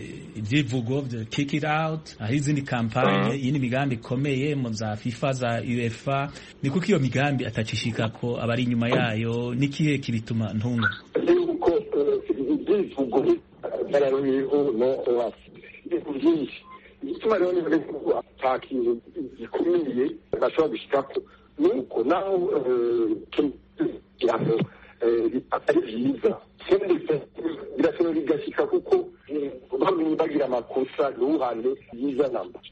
ibyivugo bya kick it out, hari izindi kampanye, iyi ni imigambi ikomeye mu za FIFA za UEFA. Ni kuko iyo migambi atacishika ko abari inyuma yayo, nikihe kibituma ntunga? Yuko ibyivugo barariho no wasi byinshi, igituma rero ni ko atakintu gikomeye bashobora gushikako, nuko naho yamo atari byiza birashobora bigashyika, kuko bamwe bagira amakosa n'uruhande yiza namba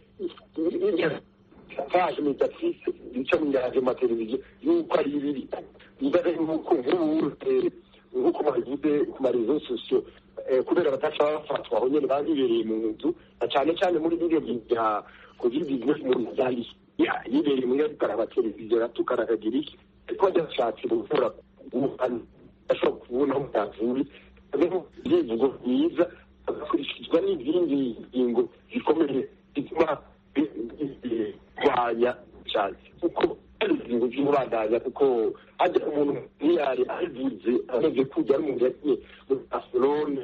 taje metafise bica mu ngaraje ma televiziyo yuko ari ibiri ndabe nuko nk'ubu nk'uko bagize ku marezo sosiyo, kubera bataca bafatwa aho nyene babibereye mu nzu, cyane cyane muri video bya covid business mu zali ya yibereye muri karaba televiziyo ratukaragagira iki ko cyatsi gukora umuntu ashobora kubona umutazuri. Rero yivugo byiza akurikizwa n'izindi ngingo zikomeye zituma kwanya cyane, kuko ari ingingo z'urandanya, kuko ajya umuntu ntiyari azize amaze kujya ari umuntu yagiye muri Barcelone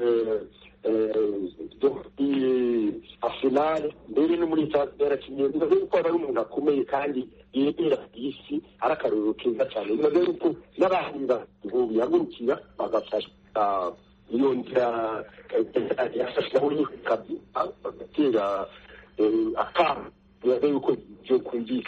Arsenal mbere no muri Tottenham kimwe, bivuze ko ari umuntu akomeye kandi yegera isi, ari akaruru keza cyane. Bivuze ko n'abahinda ngo bihagurukira bagafasha iyo nzira yafashweho n'ikabi bagatera akamu, bivuze ko byo kumvikana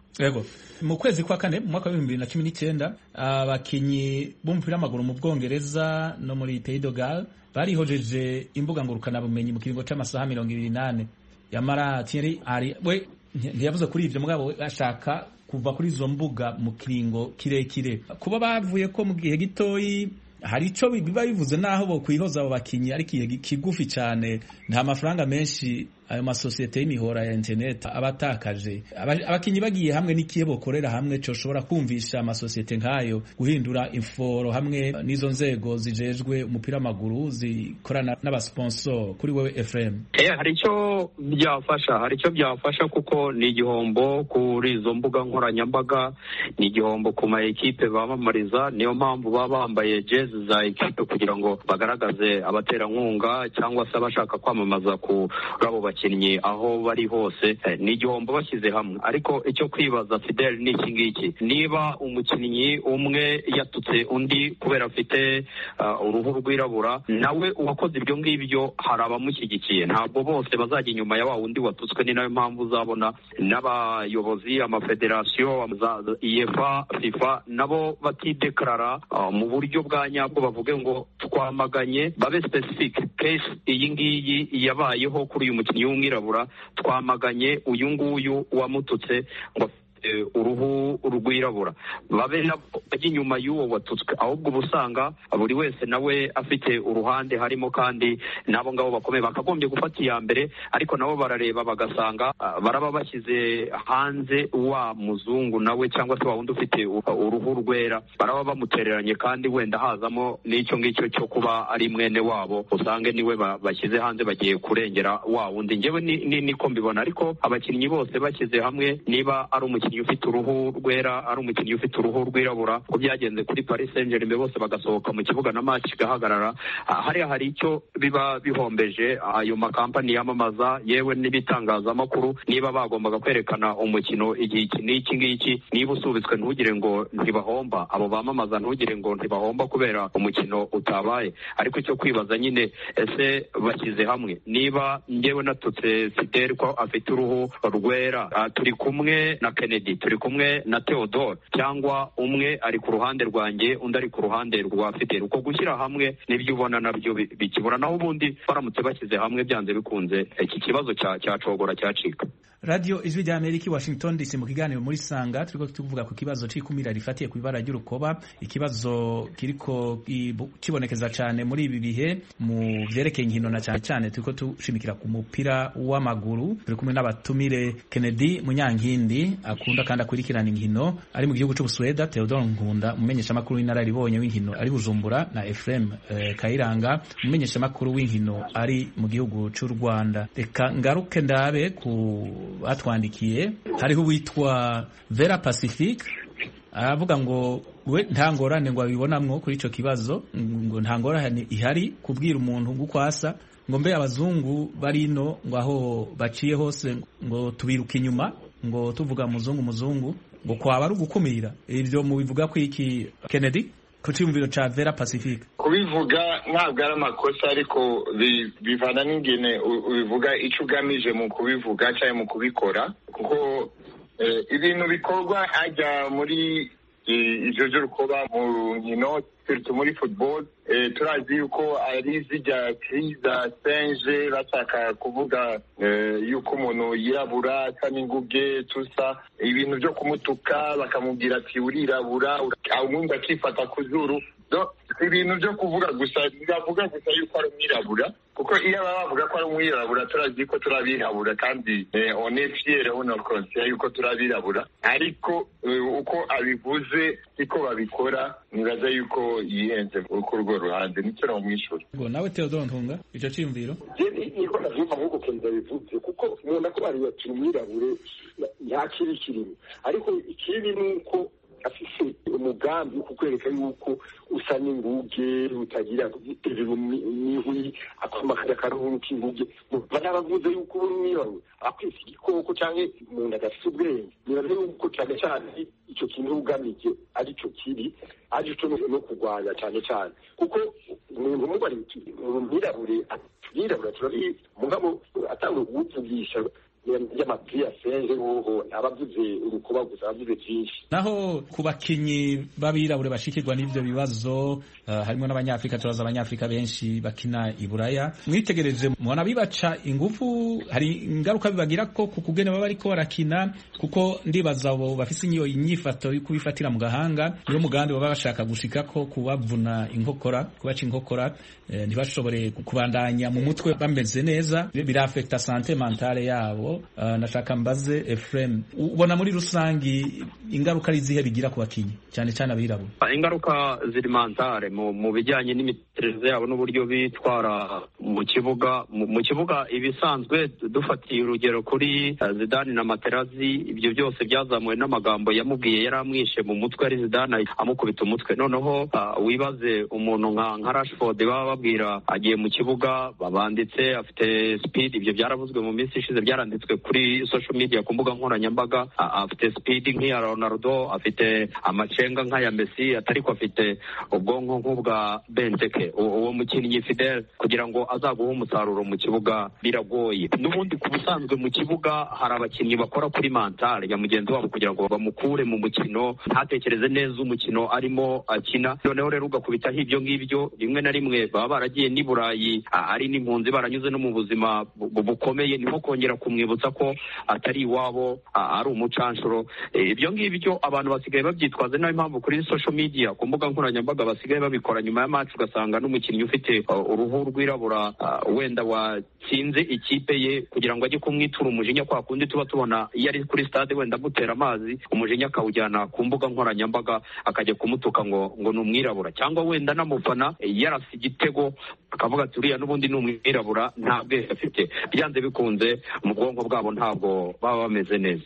Yego, mu kwezi kwa kane mu mwaka wa bibiri na cumi n'icyenda abakinyi b'umupira w'amaguru mu Bwongereza no muri Pays de Galles barihojeje imbuga ngurukana bumenyi mu kiringo c'amasaha mirongo ibiri n'ane. Yamara Thierry Henry we ntiyavuze kuri ivyo mugabo ashaka kuva kuri izo mbuga mu kiringo kirekire. Kuba bavuye ko mu gihe gitoyi hari ico biba bivuze naho bo kwihoza abo bakinyi ari kiye kigufi cyane, nta mafaranga menshi ayo masosiyete y'imihora ya internet abatakaje. Abakinyi bagiye hamwe n'ikiye bokorera hamwe cyo shobora kumvisha amasosiyete nkayo guhindura inforo hamwe n'izo nzego zijejwe umupira w'amaguru zikorana n'abasponsor. Kuri wewe Ephraim, eh hari icyo byafasha hari icyo byafasha kuko ni igihombo kuri izo mbuga nkoranyambaga, ni igihombo ku ma ekipe bamamariza. Niyo mpamvu baba bambaye jezi za ekipe kugira ngo bagaragaze abaterankunga cyangwa se abashaka kwamamaza ku rabo bakinnyi aho bari hose. Ni igihombo bashyize hamwe, ariko icyo kwibaza Fidel ni iki ngiki: niba umukinnyi umwe yatutse undi kubera afite uh, uruhu rwirabura, nawe uwakoze ibyo ngibyo hari abamushyigikiye, ntabwo bose bazajya inyuma ya wa wundi watutswe. Ni nayo mpamvu uzabona n'abayobozi amafederasiyo za UEFA FIFA nabo batideklarara uh, mu buryo bwa nyabwo bavuge ngo twamaganye, babe specific case iyi ngiyi yabayeho kuri uyu mukinnyi w'umwirabura, twamaganye uyu nguyu wamututse ngo uruhu rwirabura, babe bajya inyuma y'uwo watutswe. Ahubwo ubusanga buri wese nawe afite uruhande harimo, kandi nabo ngabo bakomeye bakagombye gufata iya mbere, ariko nabo barareba bagasanga baraba bashyize hanze wa muzungu nawe cyangwa se wa wundi ufite uruhu rwera, baraba bamutereranye, kandi wenda hazamo n'icyo ngicyo cyo kuba ari mwene wabo, usange niwe bashyize hanze bagiye kurengera wa wundi. Njyewe niko mbibona, ariko abakinnyi bose bashyize hamwe, niba ari umukinnyi ufite uruhu rwera ari umukinnyi ufite uruhu rwirabura, ko byagenze kuri Paris Saint-Germain bose bagasohoka mu kibuga na match gahagarara, hariya hari icyo biba bihombeje ayo makampani yamamaza yewe n'ibitangazamakuru. Niba bagombaga kwerekana umukino igihe iki n'iki ngiki, niba usubitswe ntugire ngo ntibahomba, abo bamamaza ntugire ngo ntibahomba kubera umukino utabaye. Ariko icyo kwibaza nyine, ese bashyize hamwe, niba njyewe natutse Fidel ko afite uruhu rwera, turi kumwe na Kennedy, turi kumwe na Theodore, cyangwa umwe ari ku ruhande rwanjye undi ari ku ruhande rwa Fidel, uko gushyira hamwe nibyo ubona nabyo bikibura. Naho ubundi baramutse bashyize hamwe byanze bikunze iki kibazo cyacogora cyacika. Radio Ijwi rya Amerika Washington D C mu kiganiro muri Sanga turiko tuvuga ku kibazo c'ikumira rifatiye ku ibara ry'urukoba, ikibazo kiriko kibonekeza cyane muri ibi bihe mu vyerekeye inkino, na cyane cyane turiko tushimikira ku mupira w'amaguru. Turi kumwe n'abatumire Kennedy Munyankindi akunda kandi akurikirana inkino ari mu gihugu c'Ubusweda, Theodore Nkunda umumenyesha makuru w'inararibonye w'inkino ari Bujumbura, na Ephraim eh, Kayiranga umumenyesha makuru w'inkino ari mu gihugu c'u Rwanda. Reka ngaruke ndabe ku batwandikiye. Hariho witwa Vera Pacific aravuga ngo we nta ngorane ngo abibonamwo kuri ico kibazo, ngo nta ngorane ihari kubwira umuntu gukwasa ngo mbe abazungu barino ngo aho baciye hose ngo tubiruka inyuma ngo tuvuga muzungu muzungu ngo kwaba ari ugukumira. Ibyo mu bivuga ko iki Kennedy ku cyumviro ca Vera Pacific? Kubivuga ntabwo ari amakosa, ariko bivana n'ingene ubivuga icyo ugamije mu kubivuga cyangwa mu kubikora, kuko ibintu bikorwa ajya muri ivyo by'urukoba mu nkino muri football, turazi yuko ari zijya kriza senje bashaka kuvuga yuko umuntu yirabura asa n'inguge tusa, ibintu byo kumutuka bakamubwira ati urirabura, umuntu akifata ku zuru. Ibintu byo kuvuga gusa, bavuga gusa yuko ari umwirabura, kuko iyo baba bavuga ko ari umwirabura turazi ko turabirabura, kandi on est fier on est conscient yuko turabirabura, ariko uko abivuze siko babikora. Nibaza yuko yihenze ku rwo ruhande, nicyo namwishura. Nawe Theodore Ntunga icyo cyumviro niko navyumva nk'uko Kennedy bivuze, kuko umuntu akubari ati umwirabure yakiri kirimo, ariko ikindi nuko afise umugambi wo kukwereka yuko usa n'inguge utagira iterero n'ihuri akomakara karuhu k'inguge. Banabavuze yuko umwirabure akwise igikoko canke umuntu adafise ubwenge. Nibaza yuko cyane cyane icyo kintu ugamije ari cyo kiri ari cyo no kurwanya cyane cyane, kuko umuntu umubari umwirabure twirabura turabi mugabo atanga kuvugisha y'amapiri asenze ubu abavuze urukuba gusa abavuze byinshi. Naho ku bakinyi b'abirabure bashikirwa n'ivyo bibazo uh, harimo n'abanyafrika turaza abanyafrika benshi bakina i Buraya, mwitegereje mubona bibaca ingufu, hari ingaruka bibagira ko ku kugene baba bariko barakina, kuko ndibaza abo bafise inyo inyifato yo kubifatira mu gahanga niyo mugambi baba bashaka gushika ko kubavuna inkokora, kubaca inkokora eh, ntibashobore kubandanya mu mutwe bameze neza, birafekta sante mentale yabo. Uh, nashaka mbaze Ephraim, ubona muri rusangi ingaruka rizihe bigira ku bakinyi cyane cyane abirabura? Ingaruka ziri mentale mu, mu bijyanye n'imiterere yabo n'uburyo bitwara mu kibuga. Mu, mu kibuga ibisanzwe dufatiye urugero kuri uh, Zidane na Materazzi, ibyo byose byazamuwe n'amagambo yamubwiye yaramwishe mu mutwe, ari Zidane amukubita umutwe. Noneho uh, wibaze umuntu nka nka Rashford baba babwira agiye mu kibuga, babanditse afite speed, ibyo byaravuzwe mu minsi ishize, byaranditswe kuri social media ku mbuga nkoranyambaga, afite speed nk'iya Ronaldo, afite amacenga nk'aya Messi, atariko afite ubwonko nk'ubwa Benteke. Uwo mukinnyi Fidel kugira ngo azaguha umusaruro mu kibuga biragoye. N'ubundi ku busanzwe mu kibuga hari abakinnyi bakora kuri mentale ya mugenzi wabo kugira ngo bamukure mu mukino, ntatekereze neza umukino arimo akina. Noneho rero ugakubitaho ibyo ngibyo, rimwe na rimwe baba baragiye n'i Burayi ari n'impunzi, baranyuze no mu buzima bukomeye, niho kongera kumwibutsa ko atari iwabo, ari umucanshuro. Ibyo ngibyo abantu basigaye babyitwaza, nayo mpamvu kuri social media ku mbuga nkoranyambaga basigaye babikora nyuma ya match, ugasanga n'umukinnyi ufite uruhu rwirabura wenda watsinze ikipe ye, kugira ngo ajye kumwitura umujinya kwa kundi tuba tubona iyo ari kuri stade wenda gutera amazi, umujinya akawujyana ku mbuga nkoranyambaga akajya kumutuka ngo ngo ni umwirabura, cyangwa wenda n'amufana yarasi igitego akavuga ati uriya n'ubundi ni umwirabura, nta bwenge afite. Byanze bikunze mu bwonko bwabo ntabwo baba bameze neza.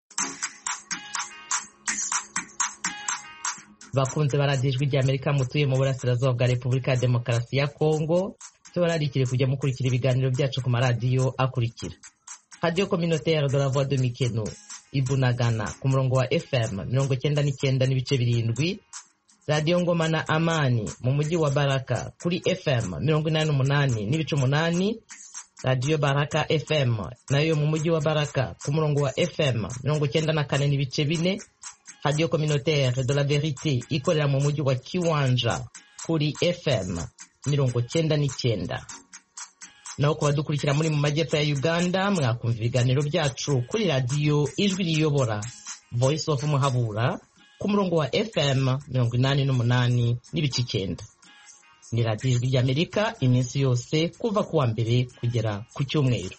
Bakunze baradijwe rya Amerika mutuye mu burasirazuba bwa Repubulika ya Demokarasi ya Kongo, tubararikire kujya mukurikira ibiganiro byacu ku maradiyo akurikira: Radio Communautaire de la Voix de Mikeno Ibunagana ku murongo wa F M mirongo cyenda n'icyenda n'ibice birindwi, Radio Ngoma na Amani mu mujyi wa Baraka kuri F M mirongo inani n'umunani n'ibice umunani, Radio Baraka F M nayo mu mujyi wa Baraka ku murongo wa F M mirongo cyenda na kane n'ibice bine, Radio Communautaire de la Verite ikorera mu mujyi wa Kiwanja kuri F M mirongo cyenda n'icyenda. Naho kuba dukurikira muri mu majyepfo ya Uganda, mwakumva ibiganiro byacu kuri Radio Ijwi Riyobora Voice of Muhabura ku murongo wa F M mirongo inani n'umunani n'ibice icyenda. Ni Radio Ijwi ry'Amerika iminsi yose kuva kuwa mbere kugera ku cyumweru.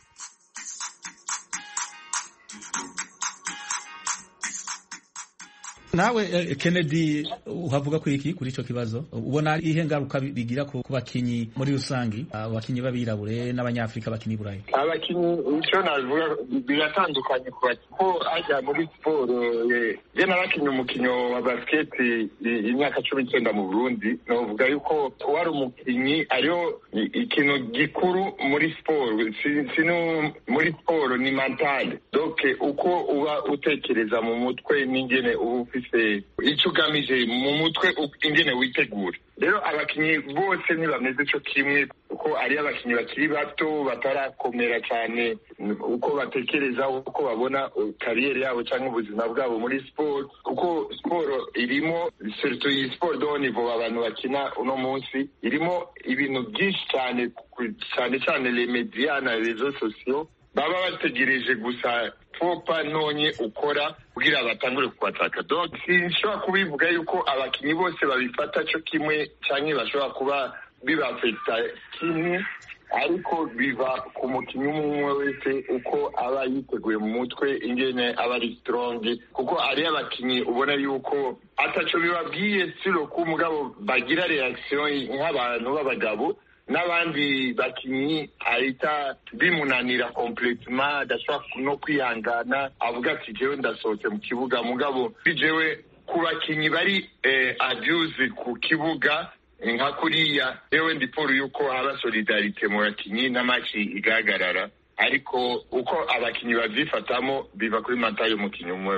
Nawe Kennedy uhavuga kuri iki kuri ico kibazo, ubona ihe ngaruka bigira ku bakinyi muri rusangi, abakinyi babirabure n'abanyafrika bakini Burayi? Abakinyi ico navuga biratandukanye ko ajya muri siporo. Je narakinye umukinyo wa basket imyaka cumi n'icyenda mu Burundi, novuga yuko wari umukinyi ariyo ikintu gikuru muri siporo, sino muri siporo ni mentale. Donc uko uba utekereza mu mutwe n'ingene uba icyo ugamije mu mutwe ingene witegura. Rero abakinyi bose ntibameze cyo kimwe, kuko ari abakinyi bakiri bato batarakomera cyane uko batekereza, uko babona kariyeri yabo cyangwa ubuzima bwabo muri siporo, kuko siporo irimo surtout iyi siporo do niveau abantu bakina uno munsi irimo ibintu byinshi cyane cyane cyane les médias na réseaux sociaux baba bategereje gusa fopa nonye ukora kugira batangure kukwataka. Donc sinshobora kubivuga yuko abakinyi bose babifata cyo kimwe cyane bashobora kuba bibafekta kimwe, ariko biva ku mukinyi umwe wese uko aba yiteguye mu mutwe, ingene aba ari strong, kuko ari abakinyi ubona yuko ataco bibabwiye siro ku mugabo bagira reaction nk'abantu b'abagabo, n'abandi bakinyi ahita bimunanira completement, adashobora no kwihangana avuga ati jewe ndasohotse mu kibuga. Mugabo jewe ku bakinyi bari eh, abuse ku kibuga nka kuriya, jewe ndiporo yuko haba solidarite mu bakinyi n'amaci igagarara, ariko uko abakinyi bavyifatamo biva kuri mentale y'umukinyi umwe wese.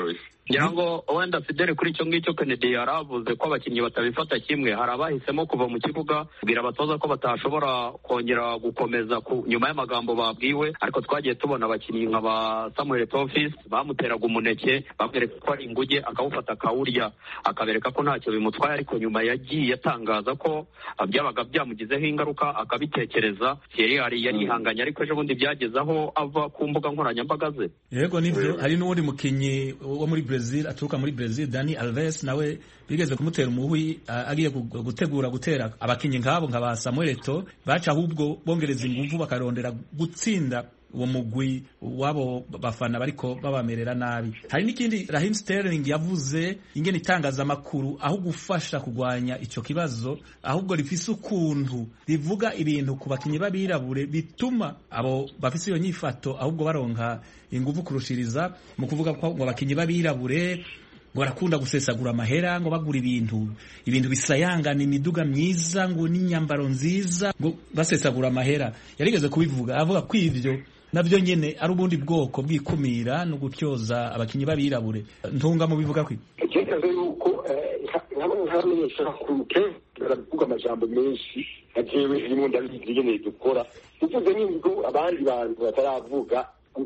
ngira ngo wenda Fidele kuri icyo ngicyo Kennedy yaravuze ko abakinnyi batabifata kimwe. Hari abahisemo kuva mu kibuga bwira abatoza ko batashobora kongera gukomeza ku nyuma y'amagambo babwiwe, ariko twagiye tubona abakinnyi nka ba Samuel Tofis bamuteraga umuneke bamwereka ko ari inguge akawufata akawurya akabereka ko ntacyo bimutwaye, ariko nyuma yagiye atangaza ko byabaga byamugizeho ingaruka akabitekereza. Thierry yari yihanganye, ariko ejo bundi byageze aho ava ku mbuga nkoranyambaga ze. Yego nibyo. Hari n'uwundi mukinnyi wo muri Brazil aturuka muri Brazil, Dani Alves, nawe bigeze kumutera umuhwi agiye gutegura gutera abakinnyi nk'abo nka ba Samuel Eto'o, baca ahubwo bongereza ingufu bakarondera gutsinda uwo mugwi wabo bafana bariko babamerera nabi. Hari n'ikindi Raheem Sterling yavuze, ingene itangazamakuru aho gufasha kugwanya ico kibazo ahubwo rifise ukuntu rivuga ibintu ku bakinyi babirabure bituma abo bafise iyo nyifato ahubwo baronka ingufu kurushiriza mu kuvuga ko ngo abakinyi babirabure ngo barakunda gusesagura amahera, ngo bagura ibintu ibintu bisayangana, imiduga myiza, ngo n'inyambaro nziza, ngo basesagura amahera. Yarigeze kubivuga avuga ko ivyo navyo nyene ari ubundi bwoko bw'ikumira no gutyoza abakinyi babirabure. Ntunga mu bivuga kwi cyekaze yuko nkamenyesha kuke baravuga amajambo menshi ajewe rimwe ndabigiye dukora uvuze n'ingo abandi bantu bataravuga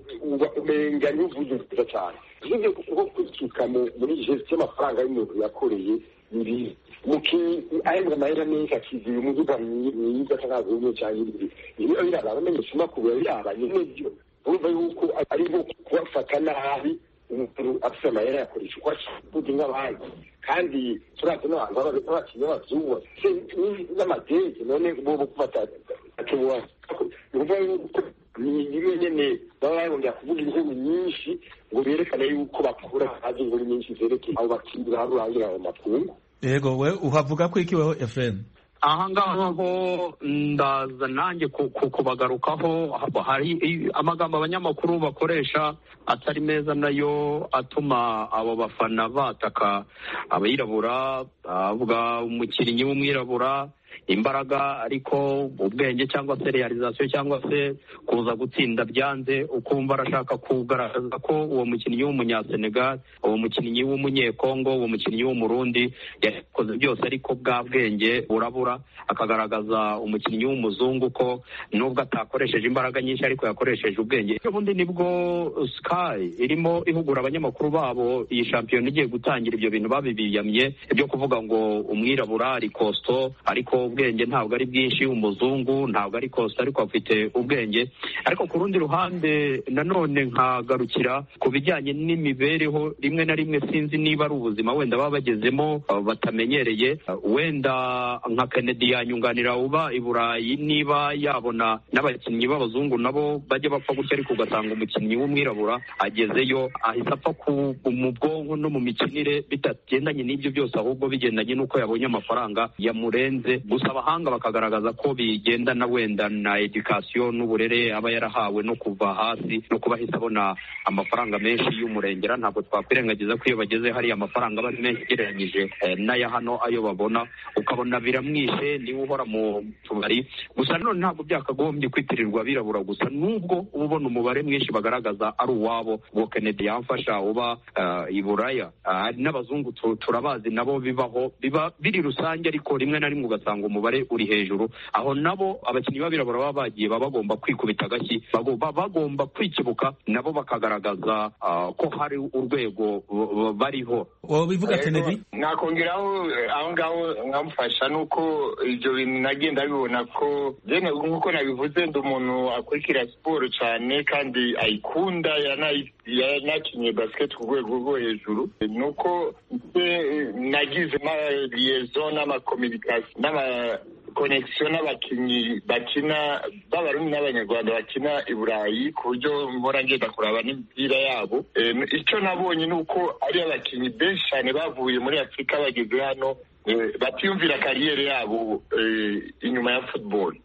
umenga n'uvuze neza cyane. Ivyo kuko kuzuka muri gestion y'amafaranga y'umuntu yakoreye biri muki ayenda mahera menshi akiziye umuduga mwiza cyangwa cyangwa ibi iyo biraba bamenyesha makuru yaba n'ibyo urumva yuko ari nko kubafata nabi umuntu afite amahera yakoresha uko ashaka nk'abandi, kandi turazi n'abantu b'abakinnyi b'abazungu n'amadege none bo gufata atuwa urumva yuko ni rimwe nyene baba bongera kuvuga inkuru nyinshi ngo berekane yuko bakura haje inkuru nyinshi zerekeye abo bakinnyi barurangira ayo makungu. Yego, we uhavuga ko iki weho Efrem? Aha ngaho ndaza nanjye kubagarukaho. Hari amagambo abanyamakuru bakoresha atari meza nayo atuma abo bafana bataka abirabura, avuga umukinnyi w'umwirabura imbaraga ariko ubwenge cyangwa se realization cyangwa se kuza gutsinda byanze, ukumva arashaka kugaragaza ko uwo mukinnyi w'umunyasenegal, uwo mukinnyi w'umunyekongo, uwo mukinnyi w'umurundi yakoze byose ariko bwa bwenge burabura, akagaragaza umukinnyi w'umuzungu ko nubwo atakoresheje imbaraga nyinshi ariko yakoresheje ubwenge. Ubundi nibwo Sky irimo ihugura abanyamakuru babo iyi shampiyona igiye gutangira, ibyo bintu babibiyamye byo kuvuga ngo umwirabura ari kosto ariko ubwenge ntabwo ari bwinshi, umuzungu ntabwo ari kosta ariko afite ubwenge. Ariko ku rundi ruhande nanone nkagarukira ku bijyanye n'imibereho, rimwe na rimwe sinzi niba ari ubuzima wenda baba bagezemo batamenyereye. Wenda nka Kennedy yanyunganira uba i Burayi niba yabona n'abakinnyi b'abazungu nabo bajya bapfa gutya, ariko ugasanga umukinnyi w'umwirabura agezeyo ahita apfa mu bwonko no mu mikinire bitagendanye n'ibyo byose, ahubwo bigendanye n'uko yabonye amafaranga yamurenze. Gusa abahanga bakagaragaza ko bigendana wenda na education n'uburere aba yarahawe no kuva hasi no kuba ahita abona amafaranga menshi y'umurengera. Ntabwo twakwirengagiza ko iyo bageze hari amafaranga aba menshi ugereranyije eh, n'aya hano ayo babona, ukabona biramwishe niwe uhora mu tubari. Gusa none ntabwo byakagombye kwitirirwa abirabura gusa, nubwo ubona umubare mwinshi bagaragaza ari uwabo. Ngo Kennedy yamfasha uba uh, i Buraya uh, n'abazungu turabazi nabo bibaho, biba biri rusange, ariko rimwe na rimwe ugasanga umubare uri hejuru. Aho nabo abakinnyi babirabura baba bagiye baba bagomba kwikubita agashyi, bagomba bagomba kwikibuka nabo bakagaragaza uh, ko hari urwego bariho. Wowe bivuga Kennedy? Nakongeraho aho ngaho nkamufasha nuko ibyo bintu nagenda bibona ko jene nkuko nabivuze ndi umuntu akurikira siporo cyane kandi ayikunda, yanakinye basket ku rwego rwo hejuru. Nuko nagize ma liaison n'amakomunikasiyo n'ama connection n'abakinnyi bakina b'abarundi n'abanyarwanda bakina i Burayi, ku buryo mpora ngenda kuraba n'imipira yabo. Icyo nabonye ni uko ari abakinnyi benshi cyane bavuye muri Afurika bageze hano batiyumvira kariyeri yabo inyuma ya football.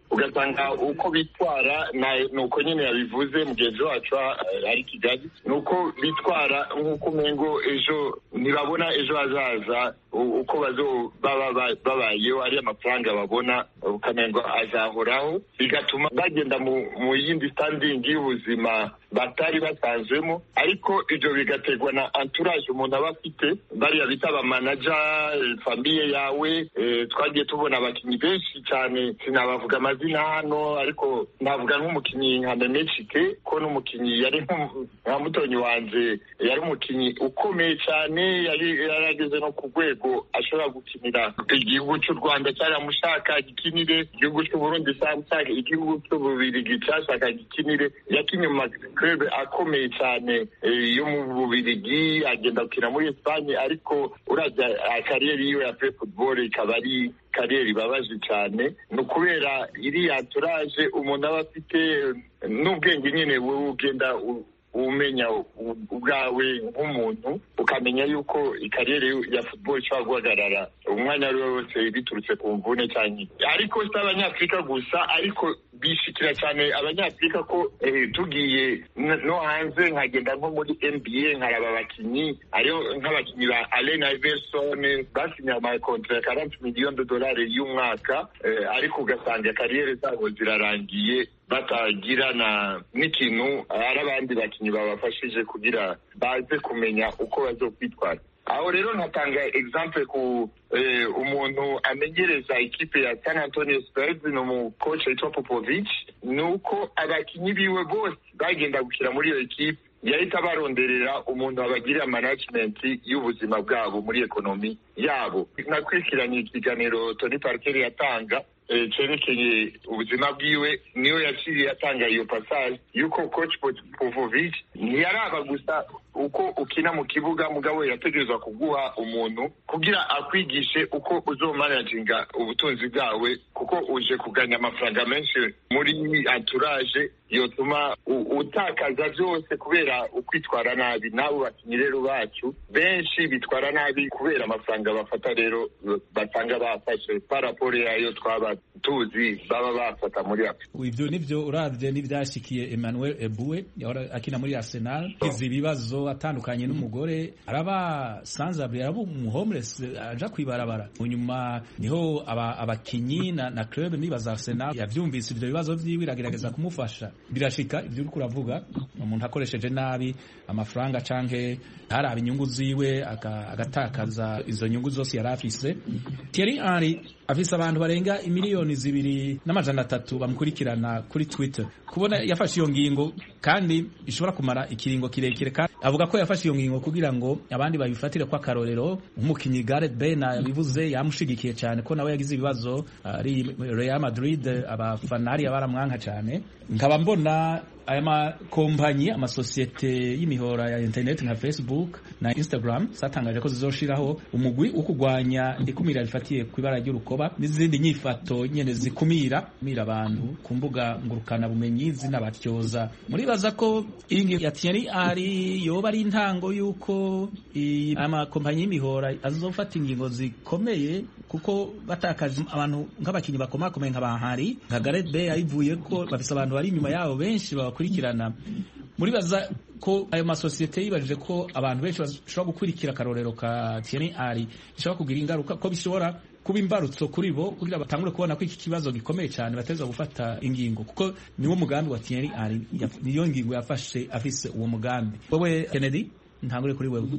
ugasanga uko bitwara nuko nyine yabivuze mugenzi wacu ari Kigali, nuko bitwara nk'uko umengo ejo ntibabona ejo hazaza uko bazo babayeho ari amafaranga babona ukamengo azahoraho, bigatuma bagenda mu yindi standing y'ubuzima batari basanzwemo, ariko ibyo bigategwa na entourage umuntu aba afite, bariya bita aba manager, famiye yawe. Twagiye tubona abakinnyi benshi cyane, sinabavuga amazina hano, ariko navuga nk'umukinnyi nka Memechike, ko n'umukinnyi yari nka mutonyi wanje, yari umukinnyi ukomeye cyane, yari yarageze no ku rwego ashobora gukinira igihugu cy'u Rwanda cyaramushaka gikinire, igihugu cy'u Burundi cyaramushaka, igihugu cy'u Bubiligi cyashaka gikinire, yakinye mu club akomeye cyane yo mu Bubiligi, agenda gukina muri Espagne, ariko uraza kariyeri yiwe ya pre football ikaba ari kariyeri ibabaje cyane. Ni ukubera iriya turaje umuntu aba afite n'ubwenge nyine wowe ugenda umenya ubwawe nk'umuntu, ukamenya yuko ikariyeri ya football ishobora guhagarara umwanya ari wo wose biturutse ku mvune cyane. Ariko si abanyafurika gusa, ariko bishikira cyane abanyafurika ko eh, tugiye no hanze, nkagenda nko muri N B A nkaraba abakinnyi, ariyo nk'abakinnyi ba Allen Iverson basinye amakontra ya quarante millions de dollars y'umwaka, eh, ariko ugasanga kariyeri zabo zirarangiye batagira na n'ikintu ari abandi bakinnyi babafashije kugira baze kumenya uko bazokwitwara. Aho rero ntatanga example ku eh, umuntu amenyereza ikipe ya San Antonio Spurs, no mu coach yitwa Popovich, nuko abakinnyi biwe bose bagenda gukira muri iyo ekipe, yahita baronderera umuntu abagirira management y'ubuzima bwabo muri ekonomi yabo. Nakwikiranye ikiganiro Tony Parker yatanga cyerekeye ubuzima bwiwe, niyo yaciye yatanga iyo passage yuko coach Popovich ntiyaraba gusa uko ukina mu kibuga, mugabo yategerezwa kuguha umuntu kugira akwigishe uko uzomanaginga ubutunzi bwawe, kuko uje kuganya amafaranga menshi muri entourage yotuma utakaza byose kubera ukwitwara nabi. Nabo bakinnyi rero bacu benshi bitwara nabi kubera amafaranga bafata, rero batanga bafashe paraporo yayo twaba tuzi baba bafata muri Afrika. Ibyo nivyo uravye n'ivyashikiye Emmanuel Eboué yahora akina muri Arsenal, izi ibibazo atandukanye n'umugore, araba sanzable, araba umuhomeless aja kwibarabara. Unyuma niho abakinyi na, na club nibaza Arsenal yavyumvise ivyo bibazo vyiwe, iragerageza kumufasha. Birashika ivyo uri kuravuga, umuntu akoresheje nabi amafaranga canke haraba inyungu ziwe agatakaza izo nyungu zose yarafise. Thierry Henry afise abantu barenga imiliyoni zibiri n'amajana atatu bamukurikirana kuri Twitter. Kubona yafashe iyo ngingo kandi ishobora kumara ikiringo kirekire, kandi avuga ko yafashe iyo ngingo kugira ngo abandi babifatire kwa karorero. Umukinyi Gareth Bale yabivuze, yamushigikiye cyane ko nawe yagize ibibazo ari Real Madrid, abafanari baramwanka cyane. Nkaba mbona aya makompanyi, amasosiyete y'imihora ya internet nka Facebook na Instagram satangaje ko zizoshiraho umugwi ukugwanya ikumira rifatiye kwibara ry'urukoba n'izindi nyifato nyene zikumira mira abantu ku mbuga ngurukana bumenyi zinabatyoza. Muri baza ko ingi ya Thierry ari yoba ari intango yuko amakompanyi y'imihora azofata ingingo zikomeye, kuko batakaje abantu nk'abakinyi bakomakomeye nk'abahari nka Gareth Bale ayivuye ko bafise abantu bari inyuma yabo benshi bakurikirana. Muri baza ko ayo masosiyete yibajije ko abantu benshi bashobora gukurikira karorero ka Thierry Henry bishobora kugira ingaruka, ko bishobora kuba imbarutso kuri bo kugira batangure kubona ko iki kibazo gikomeye cyane bateza gufata ingingo, kuko niwo mugambi wa Thierry Henry, niyo ngingo yafashe afise uwo mugambi. Wowe Kennedy, ntangure kuri wewe.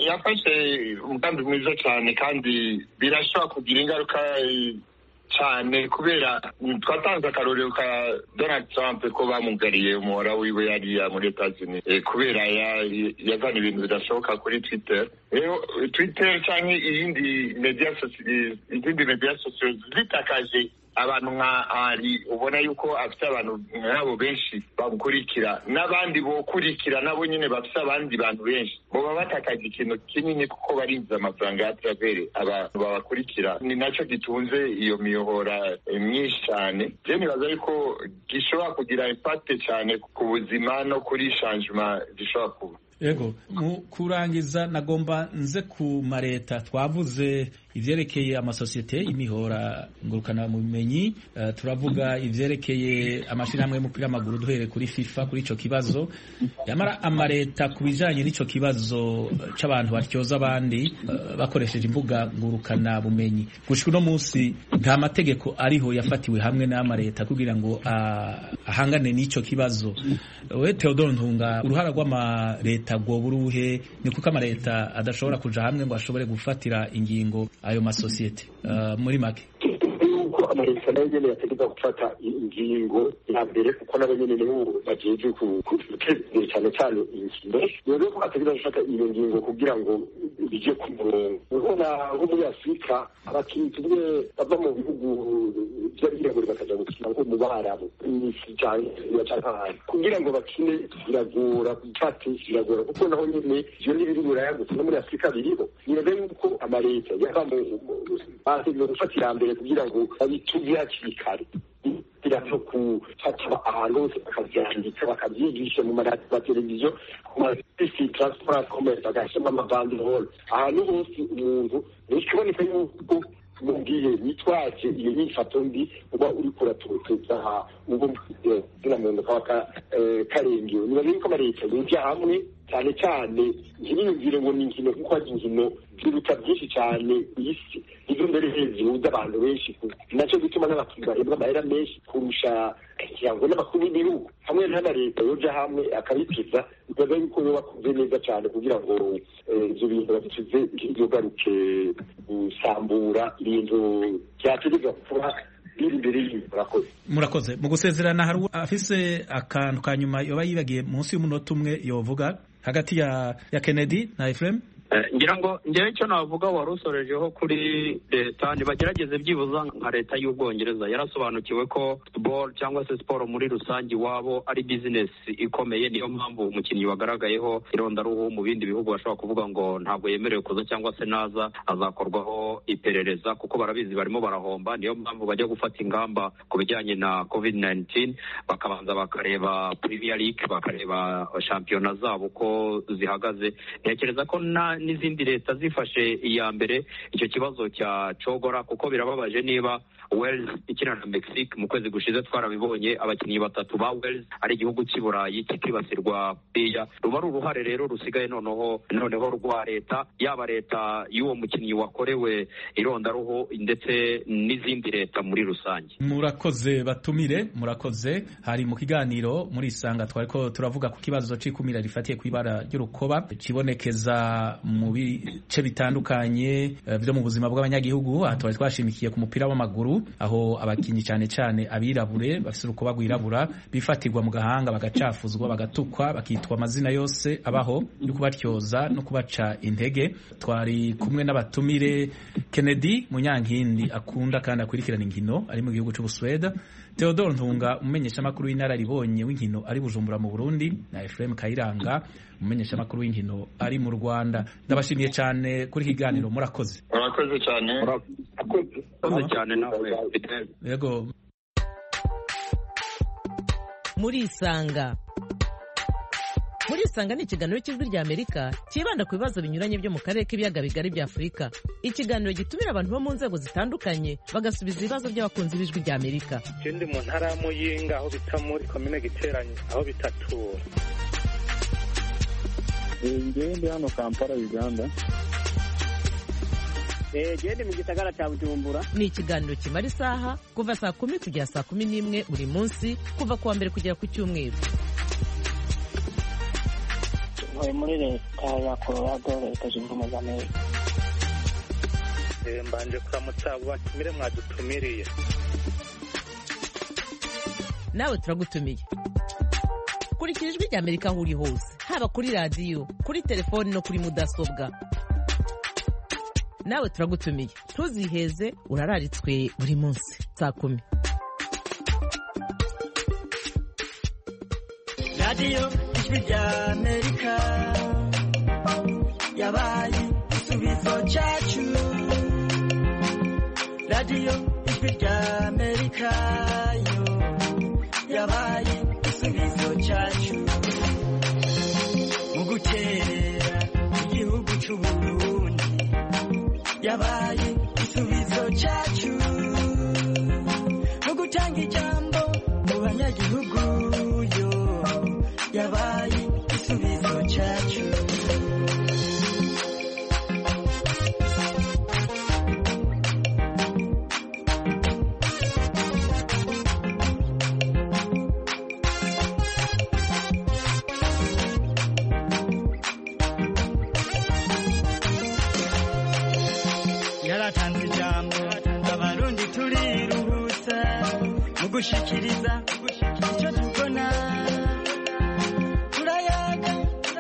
Yafashe umugambi mwiza cyane, kandi birashobora kugira ingaruka cyane, kubera twatanze akarorero ka Donald Trump ko bamugariye umuhora wiwe yariya muri Etats-Unis kubera yazana ibintu bidashoboka kuri Twitter. Rero Twitter cyangwa iyindi media izindi media social zitakaje abantu nka ari ubona yuko afite abantu nk'abo benshi bamukurikira, n'abandi bokurikira nabo nyine bafite abandi bantu benshi, boba batakaje ikintu kinini kuko barinze amafaranga ya travere abantu babakurikira. Ni nacyo gitunze iyo miyobora myinshi cyane. Je nibaza yuko gishobora kugira impact cyane ku buzima no kuri changement gishobora kuba. Yego, mu kurangiza nagomba nze ku mareta twavuze ivyerekeye amasosiyete imihora ngurukana mu bimenyi, uh, turavuga ivyerekeye amashirahamwe y'umupira w'amaguru duhere kuri FIFA kuri ico kibazo. Yamara amareta kubijanye n'ico kibazo c'abantu batyoza abandi uh, bakoresheje imbuga ngurukana bumenyi, gushika no munsi nta mategeko ariho yafatiwe hamwe n'amareta kugira ngo uh, ahangane n'ico kibazo. We Theodore Ntunga, uruhara rw'amareta rwo buruhe? Ni kuko amareta adashobora kuja hamwe ngo ashobore gufatira ingingo ayo masosiyete uh, muri make yuko amareta nayo nyene yategeka gufata ingingo ya mbere kuko nabo nyene nibo bajeje kuteza cyane cyane inkino, rero ko ategeka gufata iyo ngingo kugira ngo bije ku murongo. Ubona nko muri Afurika abakinyi tumwe bava mu bihugu by'abirabure bakaja gukina nko mu Barabu cyane kugira ngo bakine biragora, gufata biragora kuko naho nyene ivyo n'ibiri buraya gusa no muri Afurika biriho. Nibaza yuko amareta yava mu bategeka gufatira mbere kugira ngo babituze hakiri kare, kugira ngo gufata ahantu hose bakavyandika bakavyigisha mu mateleviziyo ku masisi transport commerce bagashema amabanderole ahantu hose umuntu nikiboneka yuko mu gihe nitwaje iyo nyifato mbi uba uri kuratoteza ubwo dina muntu kaba karengewe. Nibaza yuko amareta yujya hamwe cyane cyane ntibiyumvire ngo ni inkino kuko ari inkino ziruta byinshi cyane isi izo mbere hejuru z'abantu benshi, nacyo gituma n'abakinnyi bahembwa amahera menshi kurusha ikirango n'abakuru b'ibihugu. Hamwe n'amareta yoja hamwe akabitiza bibaza yuko yo bakuze neza cyane kugira ngo ibyo bintu babituze ntibigaruke gusambura ibintu byategeka kuba biri imbere y'ibintu. Murakoze. Murakoze. Mu gusezerana hari afise akantu ka nyuma yoba yibagiye munsi y'umunota umwe yovuga hagati ya ya Kennedy na Ephraim? ngira ngo ngewe icyo navuga wari usorejeho kuri leta ntibagerageze byibuza nka leta y'Ubwongereza yarasobanukiwe ko football cyangwa se siporo muri rusange iwabo ari business ikomeye, niyo mpamvu umukinnyi wagaragayeho irondaruhu mu bindi bihugu bashobora kuvuga ngo ntabwo yemerewe kuza cyangwa se naza azakorwaho iperereza kuko barabizi barimo barahomba. Niyo mpamvu bajya gufata ingamba ku bijyanye na covid nineteen, bakabanza bakareba Premier League, bakareba shampiyona zabo ko zihagaze. Ntekereza ko na n'izindi leta zifashe iya mbere icyo kibazo cya cogora kuko birababaje niba Wales ikina na Mexique mu kwezi gushize twarabibonye abakinnyi batatu ba Wales ari igihugu cy'i Burayi kikibasirwa biya. Ruba ari uruhare rero rusigaye noneho noneho rwa leta, yaba leta y'uwo mukinnyi wakorewe irondaruhu ndetse n'izindi leta muri rusange. Murakoze batumire, murakoze. Hari mu kiganiro muri Isanga twariko turavuga ku kibazo c'ikumira rifatiye kw'ibara ry'urukoba kibonekeza mu bice bitandukanye byo mu buzima bw'abanyagihugu. Aha twari twashimikiye ku mupira w'amaguru aho abakinyi cyane cyane abirabure bafite urukoba rwirabura bifatirwa mu gahanga bagacafuzwa bagatukwa bakitwa amazina yose abaho yo kubatyoza no kubaca intege. Twari kumwe n'abatumire Kennedy Munyankindi akunda kandi akurikirana inkino ari mu gihugu cy'u Busuweda, Theodore Ntunga umumenyesha makuru w'inararibonye w'inkino ari Bujumbura mu Burundi, na Ephraim Kayiranga umumenyesha makuru w'inkino ari mu Rwanda. Ndabashimiye cyane kuri kiganiro, murakoze. Murakoze cyane. Murakoze cyane nawe. Yego. Muri Isanga. Muri Isanga ni ikiganiro cy'ijwi rya Amerika kibanda ku bibazo binyuranye byo mu karere k'ibiyaga bigari bya Afurika. Ikiganiro gitumira abantu bo mu nzego zitandukanye bagasubiza ibibazo by'abakunzi b'ijwi rya Amerika. Ikindi mu ntara ya Muyinga aho bita muri komine Giteranye aho bitatura. Ngende hano Kampala Uganda. Eh gende mu gisagara cya Bujumbura. Ni ikiganiro kimara isaha kuva saa kumi kugera saa kumi n'imwe buri munsi kuva kuwa mbere kugera ku cyumweru. Ntuye muri leta ya Colorado, leta zunze ubumwe za Amerika. Eh mbanje kuramutsa batumire mwadutumiriye. Nawe turagutumiye. Kurikira ijwi rya Amerika aho uri hose, haba kuri radiyo, kuri telefoni no kuri mudasobwa. Nawe turagutumiye, ntuziheze, urararitswe buri munsi saa kumi. Radio ijwi rya Amerika yabaye igisubizo cyacu. Radio ijwi rya Amerika yo yabaye igisubizo cyacu mu gukeye c'uburundi yabaye igisubizo cyacu mu gutanga ijambo mu banyagihugu yo yabaye igisubizo cyacu. Yaratanze ijambo abarundi turiruhutsa mu gushikiriza icyo tubona turayaga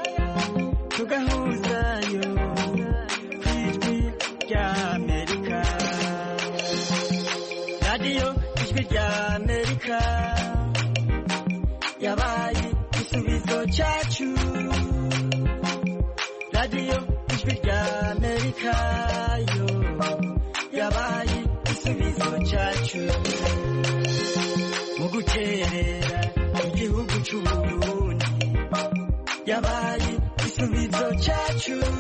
tugahuzayo ku ijwi rya Amerika. Radiyo ijwi rya Amerika yabaye igisubizo cyacu. Radiyo ijwi rya Amerika yo yabaye igisubizo cyacu mu guterera igihugu cy'u Burundi yabaye igisubizo cyacu.